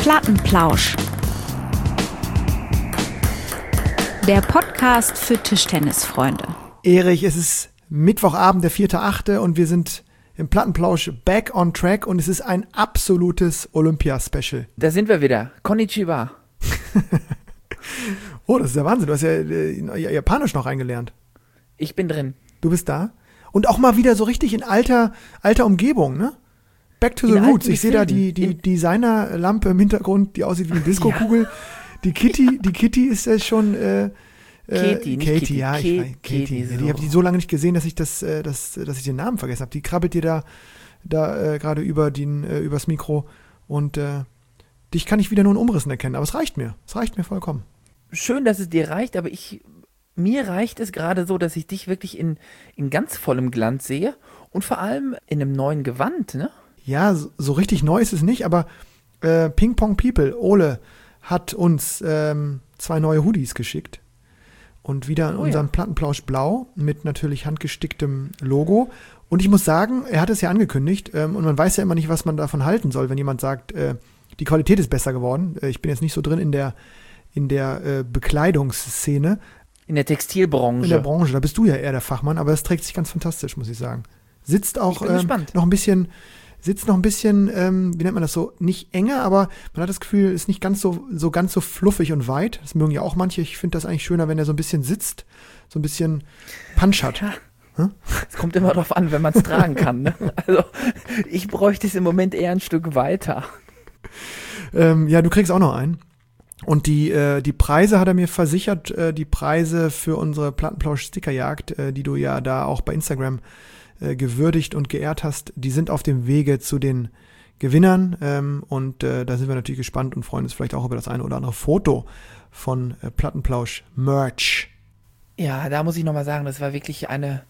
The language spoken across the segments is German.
Plattenplausch. Der Podcast für Tischtennisfreunde. Erich, es ist Mittwochabend, der 4.8. und wir sind im Plattenplausch back on track und es ist ein absolutes Olympia-Special. Da sind wir wieder. Konnichiwa. Oh, das ist der Wahnsinn. Du hast ja Japanisch noch eingelernt. Ich bin drin. Du bist da? Und auch mal wieder so richtig in alter Umgebung, ne? Back to the roots. Ich sehe da die Designerlampe im Hintergrund, die aussieht wie eine Diskokugel. Ja. Die Kitty ist ja schon Katie. Die habe ich so lange nicht gesehen, dass ich den Namen vergessen habe. Die krabbelt dir da gerade übers Mikro und dich kann ich wieder nur in Umrissen erkennen, aber es reicht mir. Es reicht mir vollkommen. Schön, dass es dir reicht, aber mir reicht es gerade so, dass ich dich wirklich in ganz vollem Glanz sehe und vor allem in einem neuen Gewand, ne? Ja, so richtig neu ist es nicht, aber Ping Pong People, Ole, hat uns 2 neue Hoodies geschickt und wieder in unserem Plattenplausch blau mit natürlich handgesticktem Logo. Und ich muss sagen, er hat es ja angekündigt und man weiß ja immer nicht, was man davon halten soll, wenn jemand sagt, die Qualität ist besser geworden. Ich bin jetzt nicht so drin in der Bekleidungsszene. In der Textilbranche. In der Branche, da bist du ja eher der Fachmann, aber es trägt sich ganz fantastisch, muss ich sagen. Sitzt auch noch ein bisschen, wie nennt man das so, nicht enger, aber man hat das Gefühl, ist nicht ganz so fluffig und weit. Das mögen ja auch manche. Ich finde das eigentlich schöner, wenn er so ein bisschen sitzt, so ein bisschen Punch hat. Ja. Es kommt immer drauf an, wenn man es tragen kann. Ne? Also ich bräuchte es im Moment eher ein Stück weiter. Ja, du kriegst auch noch einen. Und die Preise hat er mir versichert, die Preise für unsere Plattenplausch-Stickerjagd, die du ja da auch bei Instagram gewürdigt und geehrt hast, die sind auf dem Wege zu den Gewinnern und da sind wir natürlich gespannt und freuen uns vielleicht auch über das eine oder andere Foto von Plattenplausch-Merch. Ja, da muss ich nochmal sagen, das war wirklich eine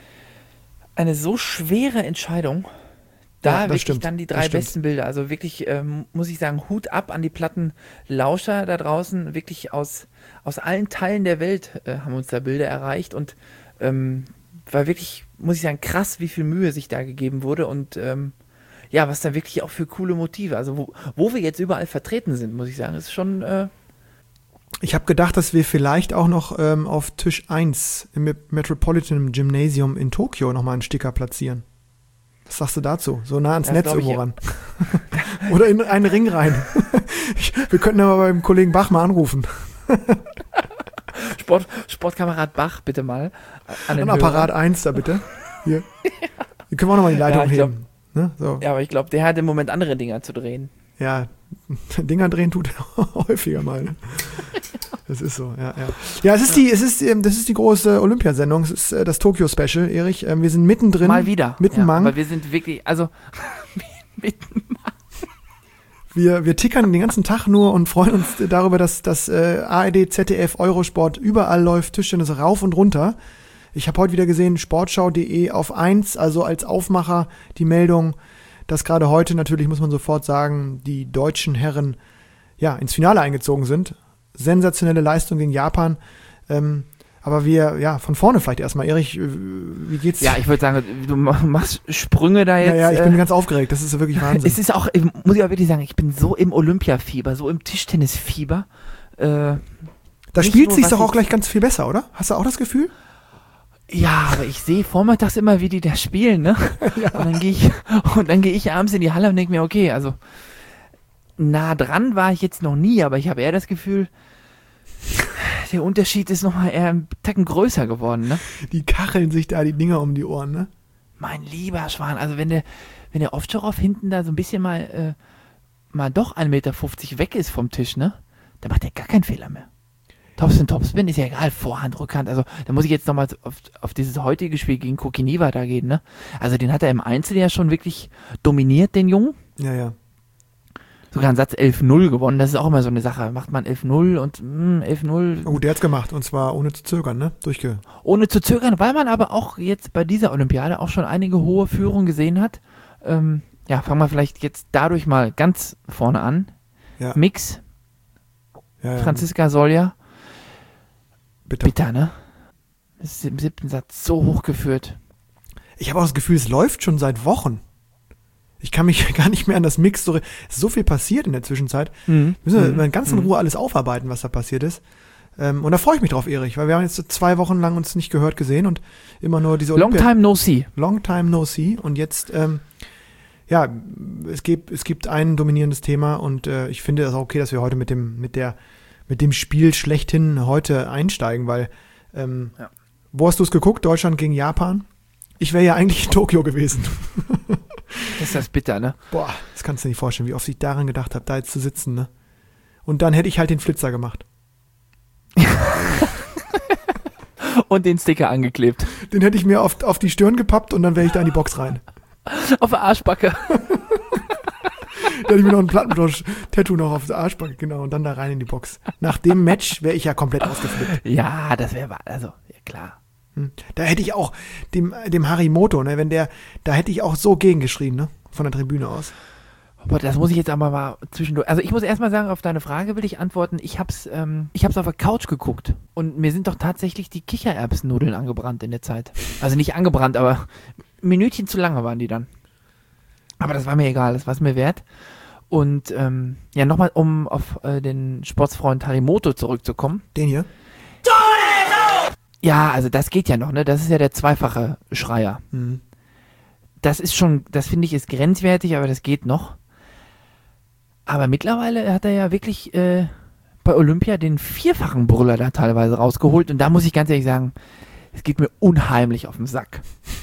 so schwere Entscheidung. Wirklich stimmt. Dann die 3 besten Bilder. Also wirklich, muss ich sagen, Hut ab an die Plattenlauscher da draußen. Wirklich aus allen Teilen der Welt haben uns da Bilder erreicht und war wirklich, muss ich sagen, krass, wie viel Mühe sich da gegeben wurde und was da wirklich auch für coole Motive. Also wo wir jetzt überall vertreten sind, muss ich sagen, ist schon... Ich habe gedacht, dass wir vielleicht auch noch auf Tisch 1 im Metropolitan Gymnasium in Tokio nochmal einen Sticker platzieren. Was sagst du dazu? So nah ans Netz irgendwo ran. Oder in einen Ring rein. Wir könnten aber beim Kollegen Bach mal anrufen. Sportkamerad Bach, bitte mal. An Apparat 1 da bitte. Hier. Hier können wir auch nochmal die Leitung heben. Ne? So. Ja, aber ich glaube, der hat im Moment andere Dinger zu drehen. Ja, Dinger drehen tut er häufiger mal. Ne? Das ist so, ja. Ja, das ist die große Olympiasendung. Es ist das Tokio-Special, Erich. Wir sind mittendrin. Mal wieder. Mittenmang. Aber wir sind wirklich, Mittenmang. Wir tickern den ganzen Tag nur und freuen uns darüber, dass das ARD, ZDF, Eurosport überall läuft, Tischtennis rauf und runter. Ich habe heute wieder gesehen, sportschau.de auf 1, also als Aufmacher die Meldung, dass gerade heute natürlich, muss man sofort sagen, die deutschen Herren ins Finale eingezogen sind. Sensationelle Leistung gegen Japan. Aber wir, von vorne vielleicht erstmal. Erich, wie geht's? Ja, ich würde sagen, du machst Sprünge da jetzt. Ja, ich bin ganz aufgeregt. Das ist wirklich Wahnsinn. Es ist auch, muss ich auch wirklich sagen, ich bin so im Olympiafieber, so im Tischtennisfieber. Da spielt sich's doch auch gleich ganz viel besser, oder? Hast du auch das Gefühl? Ja, aber ich sehe vormittags immer, wie die da spielen, ne? Ja. Und dann gehe ich abends in die Halle und denke mir, okay, also nah dran war ich jetzt noch nie, aber ich habe eher das Gefühl, der Unterschied ist nochmal eher einen Tacken größer geworden, ne? Die kacheln sich da die Dinger um die Ohren, ne? Mein lieber Schwan, also wenn der Ovtcharov hinten da so ein bisschen mal doch 1,50 Meter weg ist vom Tisch, ne? Dann macht er gar keinen Fehler mehr. Topspin ist ja egal, Vorhand, Rückhand, also da muss ich jetzt nochmal auf dieses heutige Spiel gegen Kokiniva da gehen, ne? Also den hat er im Einzel ja schon wirklich dominiert, den Jungen. Ja. Sogar einen Satz 11-0 gewonnen, das ist auch immer so eine Sache. Macht man 11-0 und 11-0. Gut, der hat's gemacht und zwar ohne zu zögern, ne? Ohne zu zögern, weil man aber auch jetzt bei dieser Olympiade auch schon einige hohe Führungen gesehen hat. Fangen wir vielleicht jetzt dadurch mal ganz vorne an. Ja. Mix. Ja. Franziska Solja. Bitter, ne? Das ist im 7. Satz so hochgeführt. Ich habe auch das Gefühl, es läuft schon seit Wochen. Ich kann mich gar nicht mehr an das Mix, so viel passiert in der Zwischenzeit. Müssen wir in ganz in Ruhe alles aufarbeiten, was da passiert ist. Und da freue ich mich drauf, Erich, weil wir haben jetzt so 2 Wochen lang uns nicht gehört, gesehen und immer nur diese Long time no see. Long time no see. Und jetzt, es gibt ein dominierendes Thema und ich finde es auch okay, dass wir heute mit dem Spiel schlechthin heute einsteigen, weil wo hast du es geguckt? Deutschland gegen Japan? Ich wäre ja eigentlich in Tokio gewesen. Ist das bitter, ne? Boah, das kannst du dir nicht vorstellen, wie oft ich daran gedacht habe, da jetzt zu sitzen, ne? Und dann hätte ich halt den Flitzer gemacht. Und den Sticker angeklebt. Den hätte ich mir auf die Stirn gepappt und dann wäre ich da in die Box rein. Auf der Arschbacke. Da hätte ich mir noch ein Plattentausch-Tattoo noch auf der Arschbacke, genau, und dann da rein in die Box. Nach dem Match wäre ich ja komplett ausgeflippt. Ja, das wäre, also, ja klar. Da hätte ich auch dem Harimoto, ne, da hätte ich auch so gegengeschrien, ne, von der Tribüne aus. Aber das muss ich jetzt aber mal zwischendurch. Also ich muss erstmal sagen, auf deine Frage will ich antworten. Ich hab's auf der Couch geguckt und mir sind doch tatsächlich die Kichererbsennudeln angebrannt in der Zeit. Also nicht angebrannt, aber ein Minütchen zu lange waren die dann. Aber das war mir egal, das war es mir wert. Und nochmal, um auf den Sportsfreund Harimoto zurückzukommen. Den hier? Ja, also das geht ja noch, ne? Das ist ja der zweifache Schreier. Mhm. Das finde ich, ist grenzwertig, aber das geht noch. Aber mittlerweile hat er ja wirklich bei Olympia den 4-fachen Brüller da teilweise rausgeholt. Und da muss ich ganz ehrlich sagen, es geht mir unheimlich auf den Sack.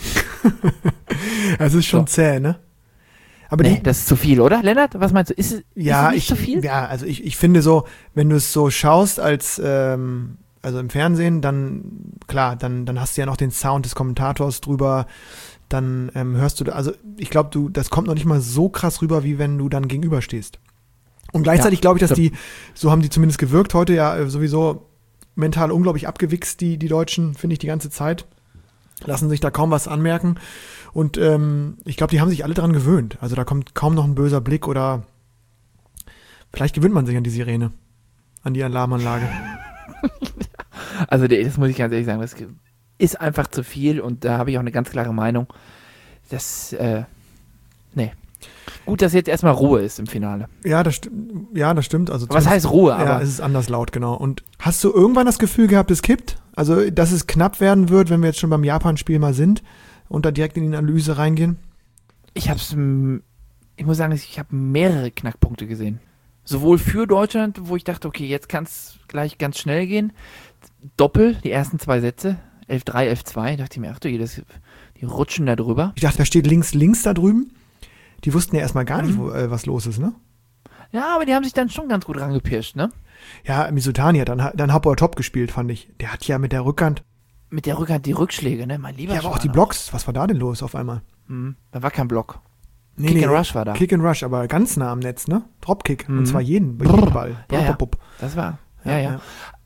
Es ist schon zäh, ne? Aber das ist zu viel, oder? Lennart, was meinst du? Ist es nicht zu viel? Ja, also ich finde so, wenn du es so schaust als also im Fernsehen, dann klar, dann hast du ja noch den Sound des Kommentators drüber, dann hörst du, also ich glaube, das kommt noch nicht mal so krass rüber, wie wenn du dann gegenüberstehst. Und gleichzeitig glaube ich, dass so haben die zumindest gewirkt, heute ja sowieso mental unglaublich abgewichst, die Deutschen, finde ich, die ganze Zeit. Lassen sich da kaum was anmerken. Und ich glaube, die haben sich alle dran gewöhnt. Also da kommt kaum noch ein böser Blick oder vielleicht gewöhnt man sich an die Sirene, an die Alarmanlage. Also das muss ich ganz ehrlich sagen, das ist einfach zu viel und da habe ich auch eine ganz klare Meinung. Nee. Gut, dass jetzt erstmal Ruhe ist im Finale. Ja, das stimmt. Also was heißt Ruhe? Ja, es ist anders laut, genau. Und hast du irgendwann das Gefühl gehabt, es kippt? Also, dass es knapp werden wird, wenn wir jetzt schon beim Japan-Spiel mal sind und da direkt in die Analyse reingehen? Ich muss sagen, ich habe mehrere Knackpunkte gesehen. Sowohl für Deutschland, wo ich dachte, okay, jetzt kann es gleich ganz schnell gehen. Doppel, die ersten 2 Sätze, 11-3, 11-2, dachte ich mir, ach du, die rutschen da drüber. Ich dachte, da steht links da drüben. Die wussten ja erstmal gar nicht, was los ist, ne? Ja, aber die haben sich dann schon ganz gut rangepirscht, ne? Ja, Mizutani hat dann Hopper top gespielt, fand ich. Der hat ja mit der Rückhand die Rückschläge, ne? Mein lieber. Ja, aber auch die Blocks. Was war da denn los auf einmal? Da war kein Block. Kick and Rush war da. Kick and Rush, aber ganz nah am Netz, ne? Dropkick. Und zwar jeden Ball. Ja. Das war. Ja.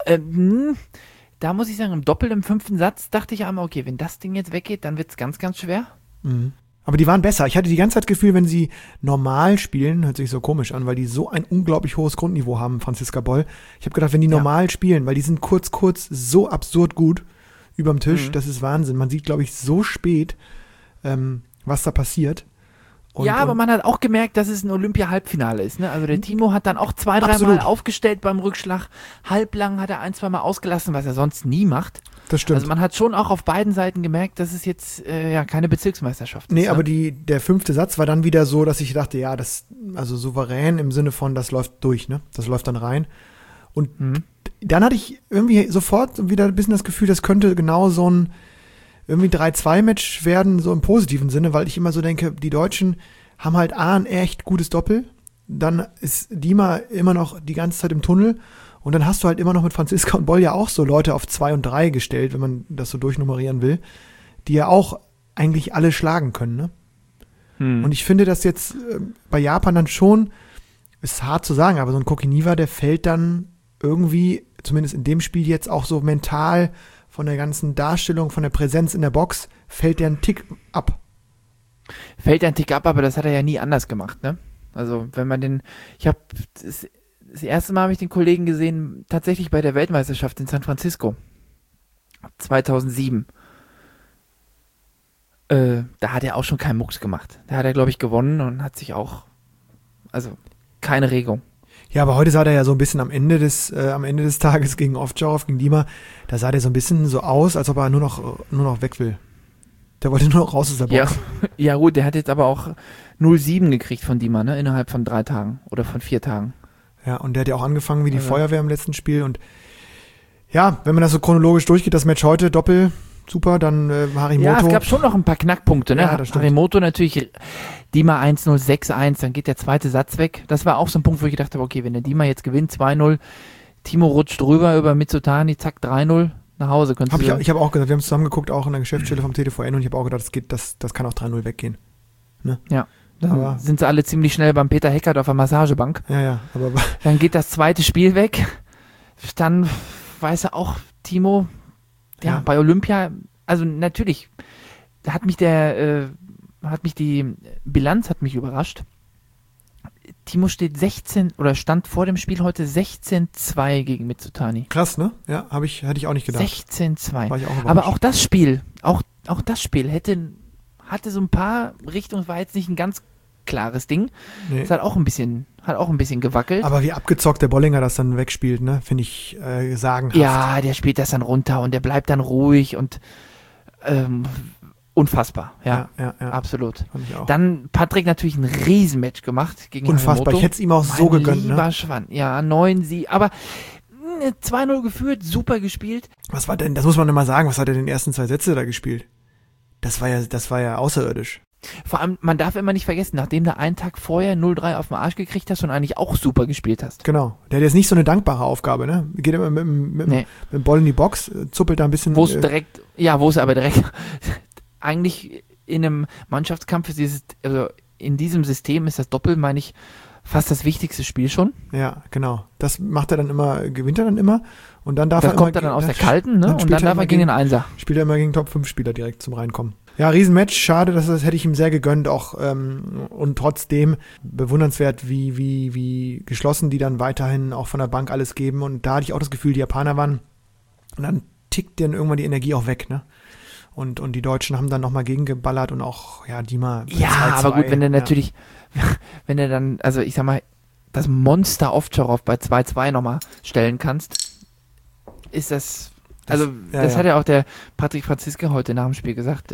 Da muss ich sagen, im Doppel im 5. Satz dachte ich einmal, okay, wenn das Ding jetzt weggeht, dann wird es ganz, ganz schwer. Mhm. Aber die waren besser. Ich hatte die ganze Zeit das Gefühl, wenn sie normal spielen, hört sich so komisch an, weil die so ein unglaublich hohes Grundniveau haben, Franziska Boll. Ich habe gedacht, wenn die normal spielen, weil die sind kurz so absurd gut überm Tisch, das ist Wahnsinn. Man sieht, glaube ich, so spät, was da passiert. Aber man hat auch gemerkt, dass es ein Olympia-Halbfinale ist. Ne? Also der Timo hat dann auch 2-3 Mal aufgestellt beim Rückschlag. Halblang hat er 1-2 Mal ausgelassen, was er sonst nie macht. Das stimmt. Also man hat schon auch auf beiden Seiten gemerkt, dass es jetzt keine Bezirksmeisterschaft ist. Nee, aber der 5. Satz war dann wieder so, dass ich dachte, ja, also souverän im Sinne von, das läuft durch, ne? Das läuft dann rein. Und dann hatte ich irgendwie sofort wieder ein bisschen das Gefühl, das könnte genau so ein irgendwie 3-2-Match werden, so im positiven Sinne, weil ich immer so denke, die Deutschen haben halt ein echt gutes Doppel, dann ist Dima immer noch die ganze Zeit im Tunnel und dann hast du halt immer noch mit Franziska und Boll ja auch so Leute auf 2 und 3 gestellt, wenn man das so durchnummerieren will, die ja auch eigentlich alle schlagen können, ne? Und ich finde das jetzt bei Japan dann schon, ist hart zu sagen, aber so ein Kokiniwa, der fällt dann irgendwie, zumindest in dem Spiel jetzt auch so mental von der ganzen Darstellung, von der Präsenz in der Box, fällt der einen Tick ab. Aber das hat er ja nie anders gemacht, ne? Also, wenn man ich habe das erste Mal habe ich den Kollegen gesehen, tatsächlich bei der Weltmeisterschaft in San Francisco. 2007. da hat er auch schon keinen Mucks gemacht. Da hat er, glaube ich, gewonnen und hat sich auch, also keine Regung. Ja, aber heute sah der ja so ein bisschen am Ende des Tages gegen Ovtcharov, gegen Dima, da sah der so ein bisschen so aus, als ob er nur noch weg will. Der wollte nur noch raus aus der Box. Ja gut, der hat jetzt aber auch 0,7 gekriegt von Dima, ne, innerhalb von 3 Tagen oder von 4 Tagen. Ja, und der hat ja auch angefangen wie die Feuerwehr im letzten Spiel und ja, wenn man das so chronologisch durchgeht, das Match heute, Doppel, super, dann Harimoto. Ja, es gab schon noch ein paar Knackpunkte, ne? Ja, Harimoto natürlich, Dima 1-0, 6-1, dann geht der zweite Satz weg. Das war auch so ein Punkt, wo ich gedacht habe, okay, wenn der Dima jetzt gewinnt, 2-0, Timo rutscht drüber über Mitsutani, zack, 3-0, nach Hause. Ich habe auch gesagt, wir haben zusammen geguckt, auch in der Geschäftsstelle vom TTVN und ich habe auch gedacht, das kann auch 3-0 weggehen. Ne? Ja. Dann sind sie alle ziemlich schnell beim Peter Heckert auf der Massagebank. Ja, aber dann geht das zweite Spiel weg. Dann weiß er auch, Timo, bei Olympia, also natürlich, hat mich die Bilanz überrascht. Timo stand vor dem Spiel heute 16-2 gegen Mitsutani. Krass, ne? Ja, hätte ich auch nicht gedacht. 16-2. Aber auch das Spiel hatte so ein paar Richtungen, war jetzt nicht ein ganz klares Ding. Nee. Es hat auch ein bisschen gewackelt. Aber wie abgezockt der Bollinger das dann wegspielt, ne, finde ich sagenhaft. Ja, der spielt das dann runter und der bleibt dann ruhig und unfassbar. Ja, absolut. Fand ich auch. Dann Patrick natürlich ein Riesenmatch gemacht gegen unfassbar, Harimoto. Ich hätte es ihm auch so gegönnt. Lieber Schwan. Ja, 9-7, aber 2-0 geführt, super gespielt. Was war denn, das muss man immer sagen, was hat er in den ersten 2 Sätze da gespielt? Das war ja außerirdisch. Vor allem, man darf immer nicht vergessen, nachdem du einen Tag vorher 0-3 auf den Arsch gekriegt hast und eigentlich auch super gespielt hast. Genau. Der hat jetzt nicht so eine dankbare Aufgabe, ne? Geht immer mit dem Ball in die Box, zuppelt da ein bisschen. Wo es aber direkt eigentlich in einem Mannschaftskampf ist in diesem System ist das Doppel, meine ich, fast das wichtigste Spiel schon. Ja, genau. Das gewinnt er dann immer und dann darf das kommt er dann aus der Kalten, ne? Und dann darf er gegen den Einser. Spielt er immer gegen Top-5-Spieler direkt zum Reinkommen. Ja, Riesenmatch, schade, das hätte ich ihm sehr gegönnt, auch und trotzdem bewundernswert, wie geschlossen die dann weiterhin auch von der Bank alles geben und da hatte ich auch das Gefühl, die Japaner waren und dann tickt dann irgendwann die Energie auch weg, ne? Und die Deutschen haben dann nochmal gegengeballert und auch, Dima 2-2. Ja, aber gut, wenn du dann, also ich sag mal, das Monster Ovtcharov bei 2-2 nochmal stellen kannst, ist das hat ja auch der Patrick Franziska heute nach dem Spiel gesagt,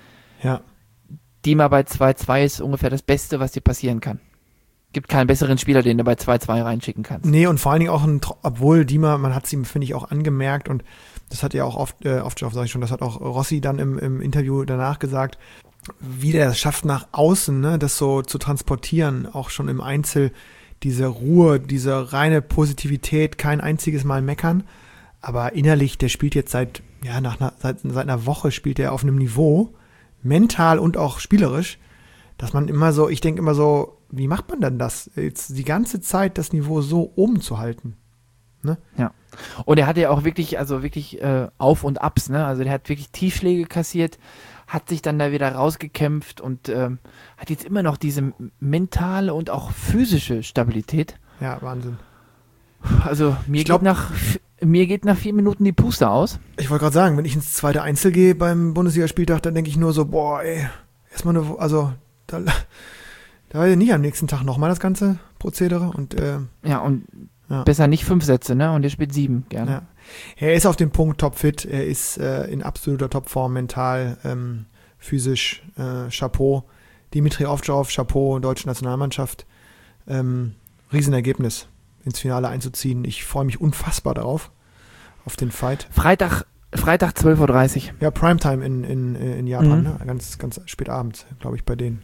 Dima bei 2-2 ist ungefähr das Beste, was dir passieren kann. Gibt keinen besseren Spieler, den du bei 2-2 reinschicken kannst. Nee, und vor allen Dingen auch, obwohl Dima, man hat es ihm, finde ich, auch angemerkt und das hat ja auch oft sag ich schon, das hat auch Rossi dann im Interview danach gesagt, wie der es schafft nach außen, ne, das so zu transportieren, auch schon im Einzel, diese Ruhe, diese reine Positivität, kein einziges Mal meckern, aber innerlich, der spielt jetzt seit einer Woche spielt er auf einem Niveau, mental und auch spielerisch, dass man immer so, ich denke immer so, wie macht man denn das, jetzt die ganze Zeit das Niveau so oben zu halten? Ne? Ja. Und er hatte ja auch wirklich, Auf und Abs, ne? Also der hat wirklich Tiefschläge kassiert, hat sich dann da wieder rausgekämpft und hat jetzt immer noch diese mentale und auch physische Stabilität. Ja, Wahnsinn. Also mir geht nach 4 Minuten die Puste aus. Ich wollte gerade sagen, wenn ich ins zweite Einzel gehe beim Bundesligaspieltag, dann denke ich nur so, erstmal da war ja nicht am nächsten Tag nochmal das ganze Prozedere und besser nicht 5 Sätze, ne? Und er spielt 7 gerne. Ja. Er ist auf dem Punkt topfit, er ist in absoluter Topform, mental, physisch, Chapeau. Dimitri Ovtcharov, Chapeau, deutsche Nationalmannschaft. Riesenergebnis, ins Finale einzuziehen. Ich freue mich unfassbar darauf, auf den Fight. Freitag 12:30 Uhr. Ja, Primetime in Japan, ne? Ganz, ganz spät abends, glaube ich, bei denen.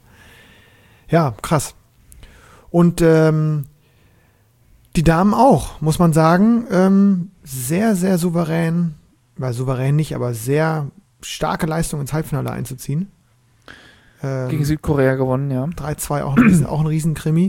Ja, krass. Und die Damen auch, muss man sagen, sehr, sehr souverän, souverän nicht, aber sehr starke Leistung ins Halbfinale einzuziehen. Gegen Südkorea gewonnen, ja. 3-2, auch ein Riesenkrimi.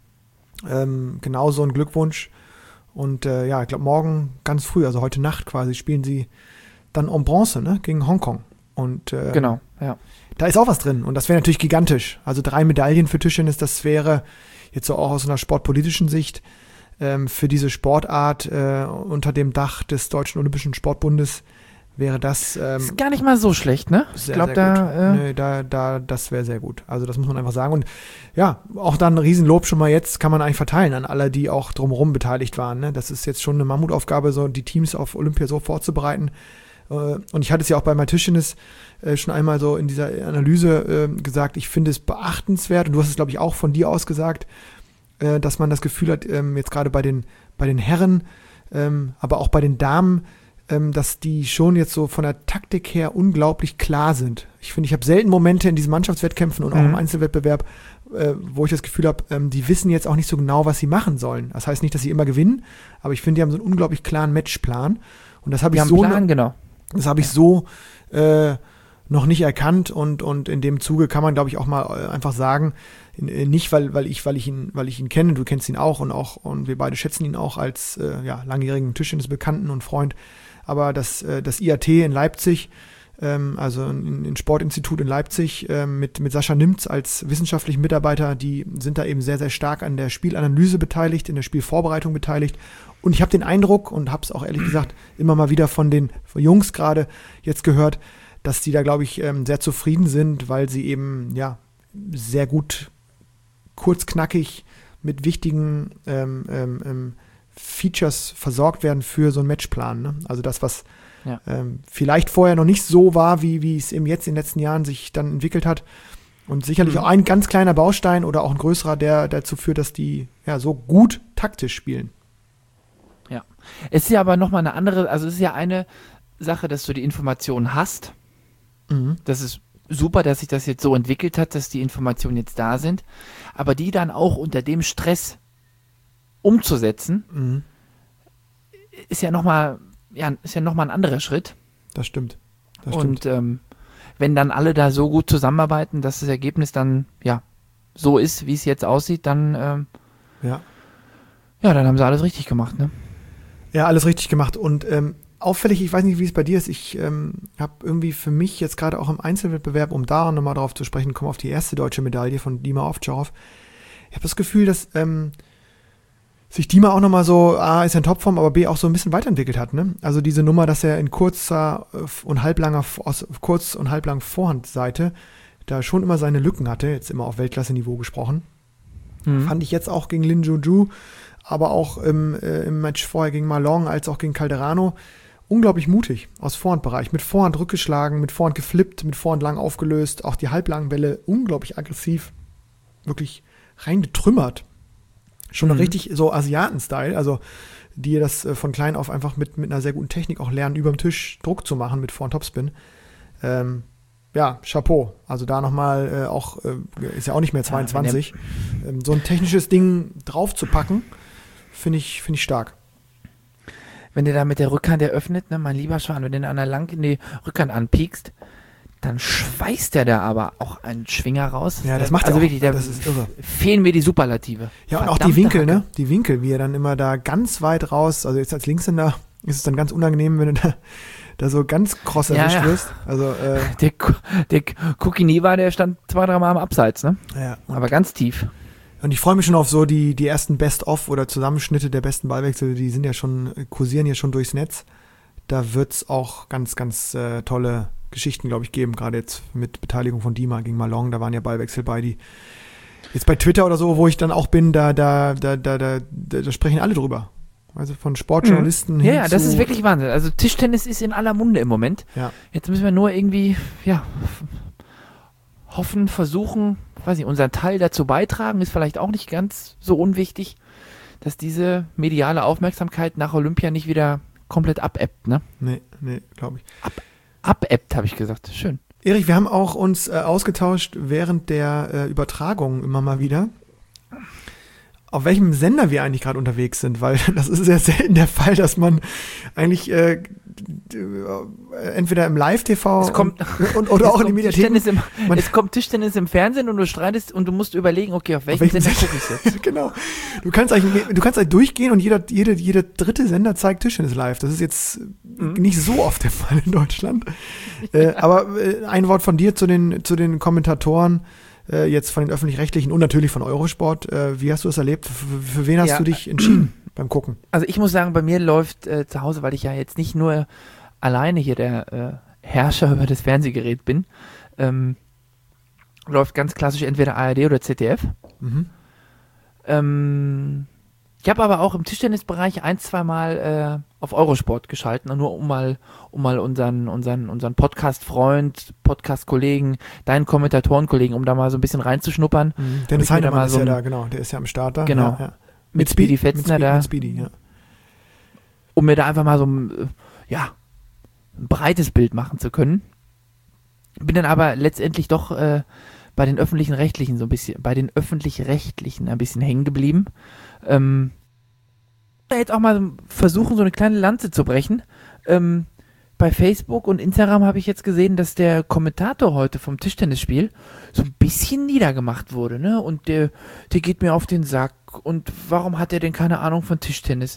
Genau so ein Glückwunsch. Und ich glaube morgen ganz früh, also heute Nacht quasi, spielen sie dann en Bronze, ne, gegen Hongkong. Und genau, ja. Da ist auch was drin und das wäre natürlich gigantisch. Also 3 Medaillen für Tischtennis, das wäre jetzt so auch aus einer sportpolitischen Sicht für diese Sportart unter dem Dach des Deutschen Olympischen Sportbundes wäre das ist gar nicht mal so schlecht, ne? Ich glaube, das wäre sehr gut. Also das muss man einfach sagen. Und ja, auch dann Riesenlob schon mal jetzt kann man eigentlich verteilen an alle, die auch drumherum beteiligt waren. Ne? Das ist jetzt schon eine Mammutaufgabe, so die Teams auf Olympia so vorzubereiten. Und ich hatte es ja auch bei Tischtennis schon einmal so in dieser Analyse gesagt, ich finde es beachtenswert, und du hast es, glaube ich, auch von dir aus gesagt, dass man das Gefühl hat, jetzt gerade bei den Herren, aber auch bei den Damen, dass die schon jetzt so von der Taktik her unglaublich klar sind. Ich finde, ich habe selten Momente in diesen Mannschaftswettkämpfen und auch im Einzelwettbewerb, wo ich das Gefühl habe, die wissen jetzt auch nicht so genau, was sie machen sollen. Das heißt nicht, dass sie immer gewinnen, aber ich finde, die haben so einen unglaublich klaren Matchplan. Und das habe ich so, genau. Das habe ich so noch nicht erkannt, und in dem Zuge kann man, glaube ich, auch mal einfach sagen, nicht weil ich ihn kenne, du kennst ihn auch, und wir beide schätzen ihn auch als langjährigen Tischtennisbekannten und Freund, aber das IAT in Leipzig, also ein Sportinstitut in Leipzig mit Sascha Nimtz als wissenschaftlichen Mitarbeiter, die sind da eben sehr, sehr stark an der Spielanalyse beteiligt, in der Spielvorbereitung beteiligt. Und ich habe den Eindruck, und habe es auch ehrlich gesagt immer mal wieder von den Jungs gerade jetzt gehört, dass die da, glaube ich, sehr zufrieden sind, weil sie eben sehr gut, kurzknackig mit wichtigen Features versorgt werden für so einen Matchplan. Ne? Also das, was vielleicht vorher noch nicht so war, wie es eben jetzt in den letzten Jahren sich dann entwickelt hat. Und sicherlich auch ein ganz kleiner Baustein oder auch ein größerer, der dazu führt, dass die so gut taktisch spielen. Ja, es ist ja aber nochmal eine andere, also es ist ja eine Sache, dass du die Informationen hast. Das ist super, dass sich das jetzt so entwickelt hat, dass die Informationen jetzt da sind, aber die dann auch unter dem Stress umzusetzen, ist ja nochmal ein anderer Schritt. Das stimmt. Und wenn dann alle da so gut zusammenarbeiten, dass das Ergebnis dann so ist, wie es jetzt aussieht, dann dann haben sie alles richtig gemacht, ne? Ja, alles richtig gemacht. Und auffällig, ich weiß nicht, wie es bei dir ist, ich habe irgendwie für mich jetzt gerade auch im Einzelwettbewerb, um da nochmal drauf zu sprechen, komme auf die erste deutsche Medaille von Dima Ovtcharov. Ich habe das Gefühl, dass sich Dima auch nochmal so, A, ist ja in Topform, aber B, auch so ein bisschen weiterentwickelt hat. Ne? Also diese Nummer, dass er in kurz- und halblangen Vorhandseite da schon immer seine Lücken hatte, jetzt immer auf Weltklasse-Niveau gesprochen. Fand ich jetzt auch gegen Lin Juju, aber auch im Match vorher gegen Malong, als auch gegen Calderano, unglaublich mutig aus Vorhandbereich. Mit Vorhand rückgeschlagen, mit Vorhand geflippt, mit Vorhand lang aufgelöst, auch die halblangen Bälle unglaublich aggressiv, wirklich reingetrümmert. Schon richtig so Asiaten-Style, also die das von klein auf einfach mit einer sehr guten Technik auch lernen, überm Tisch Druck zu machen mit Vorhand-Topspin. Chapeau. Also da nochmal ist ja auch nicht mehr 22. So ein technisches Ding draufzupacken, finde ich stark. Wenn du da mit der Rückhand eröffnet, ne, mein lieber Schwan, wenn du den an der Lang in die Rückhand anpiekst, dann schweißt der da aber auch einen Schwinger raus. Ja, das macht also er auch. Wirklich, das ist irre. Fehlen mir die Superlative. Ja, und auch die Winkel, ne? Die Winkel, wie er dann immer da ganz weit raus, also jetzt als Linkshänder ist es dann ganz unangenehm, wenn du da so ganz kross erwischt wirst. Also, der Kukineva, der stand 2-3 Mal am Abseits, ne? Ja. Aber ganz tief. Und ich freue mich schon auf so die ersten Best-of oder Zusammenschnitte der besten Ballwechsel, die sind kursieren ja schon durchs Netz. Da wird es auch ganz, ganz tolle Geschichten, glaube ich, geben, gerade jetzt mit Beteiligung von Dima gegen Malong, da waren ja Ballwechsel bei, die jetzt bei Twitter oder so, wo ich dann auch bin, da sprechen alle drüber. Also von Sportjournalisten hin ja, das ist wirklich Wahnsinn. Also Tischtennis ist in aller Munde im Moment. Ja. Jetzt müssen wir nur irgendwie, hoffen, versuchen, weiß nicht, unseren Teil dazu beitragen, ist vielleicht auch nicht ganz so unwichtig, dass diese mediale Aufmerksamkeit nach Olympia nicht wieder komplett abebbt, ne? Nee, glaube ich. Abebbt, habe ich gesagt. Schön. Erich, wir haben auch uns ausgetauscht während der Übertragung immer mal wieder, auf welchem Sender wir eigentlich gerade unterwegs sind, weil das ist sehr selten der Fall, dass man eigentlich entweder im Live-TV oder auch in die Mediathek. Es kommt Tischtennis im Fernsehen und du streitest und du musst überlegen, okay, auf welchen Sender gucke ich jetzt? Genau. Du kannst eigentlich durchgehen und jeder dritte Sender zeigt Tischtennis live. Das ist jetzt nicht so oft der Fall in Deutschland. Aber ein Wort von dir zu den Kommentatoren, jetzt von den Öffentlich-Rechtlichen und natürlich von Eurosport. Wie hast du das erlebt? Für wen hast du dich entschieden beim Gucken? Also ich muss sagen, bei mir läuft zu Hause, weil ich ja jetzt nicht nur alleine hier der Herrscher über das Fernsehgerät bin, läuft ganz klassisch entweder ARD oder ZDF. Mhm. Ich habe aber auch im Tischtennisbereich 1-2 Mal auf Eurosport geschalten, nur um mal unseren Podcast-Freund, Podcast-Kollegen, deinen Kommentatorenkollegen, um da mal so ein bisschen reinzuschnuppern. Dennis Heinemann ist ja da, genau, der ist ja am Start da. Genau. Ja. Mit Speedy Fetzner da. Mit Speedy, ja. Um mir da einfach mal so ein breites Bild machen zu können. Bin dann aber letztendlich doch bei den Öffentlich-Rechtlichen ein bisschen hängen geblieben. Jetzt auch mal versuchen, so eine kleine Lanze zu brechen. Bei Facebook und Instagram habe ich jetzt gesehen, dass der Kommentator heute vom Tischtennisspiel so ein bisschen niedergemacht wurde, ne? Und der geht mir auf den Sack. Und warum hat er denn keine Ahnung von Tischtennis?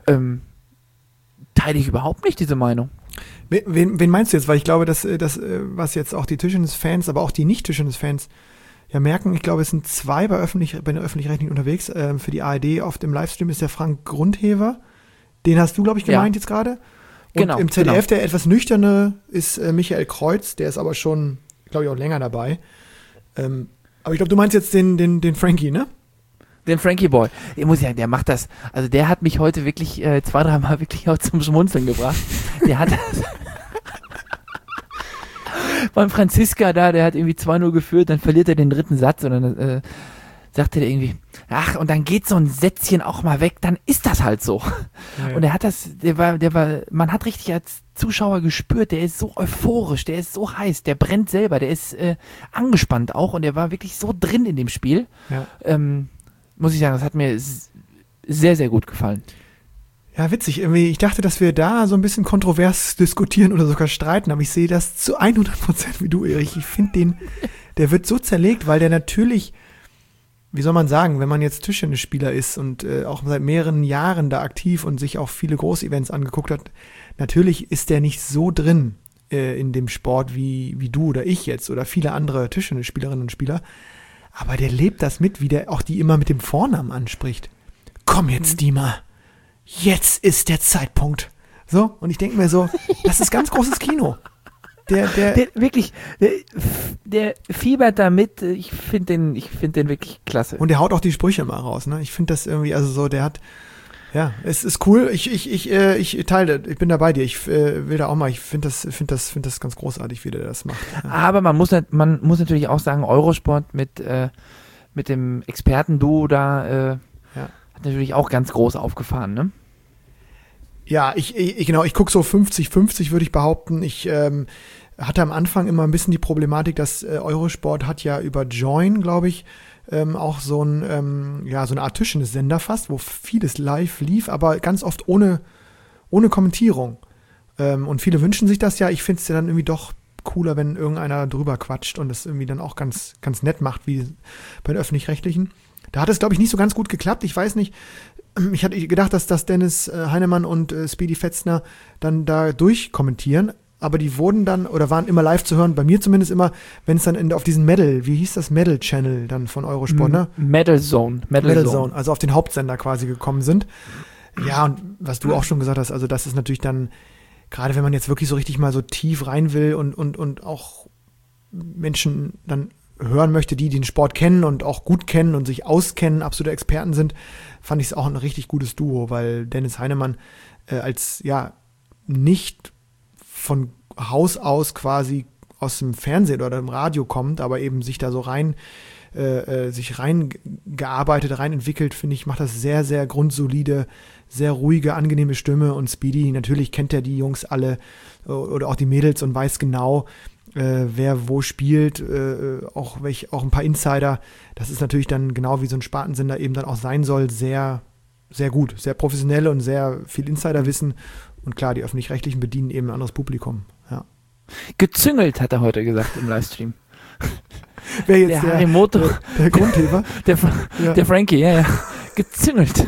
Teile ich überhaupt nicht diese Meinung. Wen meinst du jetzt? Weil ich glaube, dass was jetzt auch die Tischtennis-Fans, aber auch die Nicht-Tischtennis-Fans ja merken, ich glaube, es sind 2 bei den Öffentlich-Rechtlichen unterwegs. Für die ARD oft im Livestream ist der Frank Grundhever. Den hast du, glaube ich, gemeint jetzt gerade. Und genau, im ZDF der etwas nüchterne ist Michael Kreuz. Der ist aber schon, glaube ich, auch länger dabei. Aber ich glaube, du meinst jetzt den Frankie, ne? Den Frankie Boy. Ich muss sagen, der macht das. Also der hat mich heute wirklich 2-3 Mal wirklich auch zum Schmunzeln gebracht. Der hat beim Franziska da, der hat irgendwie 2-0 geführt, dann verliert er den 3. Satz und dann sagte der irgendwie, ach, und dann geht so ein Sätzchen auch mal weg, dann ist das halt so. Ja. Und er hat das, man hat richtig als Zuschauer gespürt, der ist so euphorisch, der ist so heiß, der brennt selber, der ist angespannt auch und der war wirklich so drin in dem Spiel. Ja. Muss ich sagen, das hat mir sehr, sehr gut gefallen. Ja, witzig. Irgendwie, ich dachte, dass wir da so ein bisschen kontrovers diskutieren oder sogar streiten, aber ich sehe das zu 100% wie du, Erich. Ich finde der wird so zerlegt, weil der natürlich, wie soll man sagen, wenn man jetzt Tischtennisspieler ist und auch seit mehreren Jahren da aktiv und sich auch viele Großevents angeguckt hat, natürlich ist der nicht so drin in dem Sport wie du oder ich jetzt oder viele andere Tischtennisspielerinnen und Spieler. Aber der lebt das mit, wie der auch die immer mit dem Vornamen anspricht. Komm jetzt, Dima. Jetzt ist der Zeitpunkt. So, und ich denke mir so, das ist ganz großes Kino. Der fiebert da mit. Ich finde den wirklich klasse. Und der haut auch die Sprüche mal raus, ne? Ich finde das irgendwie, also so, der hat, ja, es ist cool. Ich teile, ich bin da bei dir. Ich will da auch mal, ich finde das ganz großartig, wie der das macht. Ja. Aber man muss natürlich auch sagen, Eurosport mit dem Experten-Duo da hat natürlich auch ganz groß aufgefahren, ne? Ja, ich gucke so 50-50, würde ich behaupten. Ich hatte am Anfang immer ein bisschen die Problematik, dass Eurosport hat ja über Join, glaube ich, auch so eine Art Tischtennis-Sender fast, wo vieles live lief, aber ganz oft ohne Kommentierung. Und viele wünschen sich das ja. Ich finde es ja dann irgendwie doch cooler, wenn irgendeiner drüber quatscht und das irgendwie dann auch ganz, ganz nett macht, wie bei den Öffentlich-Rechtlichen. Da hat es, glaube ich, nicht so ganz gut geklappt. Ich weiß nicht, ich hatte gedacht, dass Dennis Heinemann und Speedy Fetzner dann da durchkommentieren, aber die wurden dann oder waren immer live zu hören, bei mir zumindest immer, wenn es dann auf diesen wie hieß das, Medal-Channel dann von Eurosport, ne? Medal Zone, also auf den Hauptsender quasi gekommen sind. Ja, und was du auch schon gesagt hast, also das ist natürlich dann, gerade wenn man jetzt wirklich so richtig mal so tief rein will und auch Menschen dann hören möchte, die den Sport kennen und auch gut kennen und sich auskennen, absolute Experten sind, fand ich es auch ein richtig gutes Duo, weil Dennis Heinemann als nicht von Haus aus quasi aus dem Fernsehen oder dem Radio kommt, aber eben sich da so sich reingearbeitet, entwickelt, finde ich, macht das sehr, sehr grundsolide, sehr ruhige, angenehme Stimme und Speedy, natürlich kennt er die Jungs alle oder auch die Mädels und weiß genau, wer wo spielt, auch ein paar Insider. Das ist natürlich dann genau wie so ein Spartensender eben dann auch sein soll, sehr, sehr gut, sehr professionell und sehr viel Insiderwissen. Und klar, die Öffentlich-Rechtlichen bedienen eben ein anderes Publikum. Ja. Gezüngelt, hat er heute gesagt im Livestream. Wer jetzt der Harimoto, der Grundheber? Der Frankie, ja. Gezüngelt.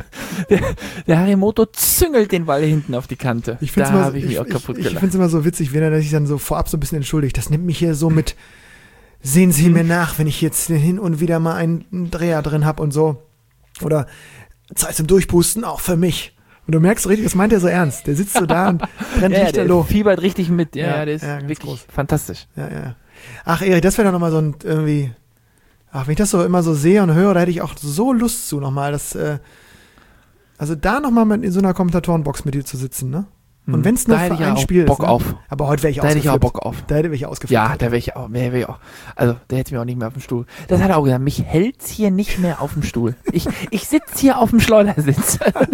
Der Harimoto züngelt den Ball hinten auf die Kante. Ich finde es immer so witzig, wenn er sich dann so vorab so ein bisschen entschuldigt. Das nimmt mich hier so mit, sehen Sie mir nach, wenn ich jetzt hin und wieder mal einen Dreher drin habe und so. Oder Zeit zum Durchpusten, auch für mich. Und du merkst richtig, das meint er so ernst. Der sitzt so da und brennt lichterloh. Der fiebert richtig mit. Ja, der ist wirklich groß. Fantastisch. Ja. Ach, Erik, das wäre doch nochmal so ein irgendwie. Ach, wenn ich das so immer so sehe und höre, da hätte ich auch so Lust zu nochmal, also da nochmal in so einer Kommentatorenbox mit dir zu sitzen, ne? Und wenn es nur für ein Spiel ist. Auf. Aber heute wäre ich ausgeflippt. Da hätte ich auch Bock auf. Da hätte ich ausgeflippt. Ja, da wäre ich auch. Also, der hätte mir auch nicht mehr auf dem Stuhl. Das hat er auch gesagt. Mich hält's hier nicht mehr auf dem Stuhl. Ich sitze hier auf dem Schleudersitz.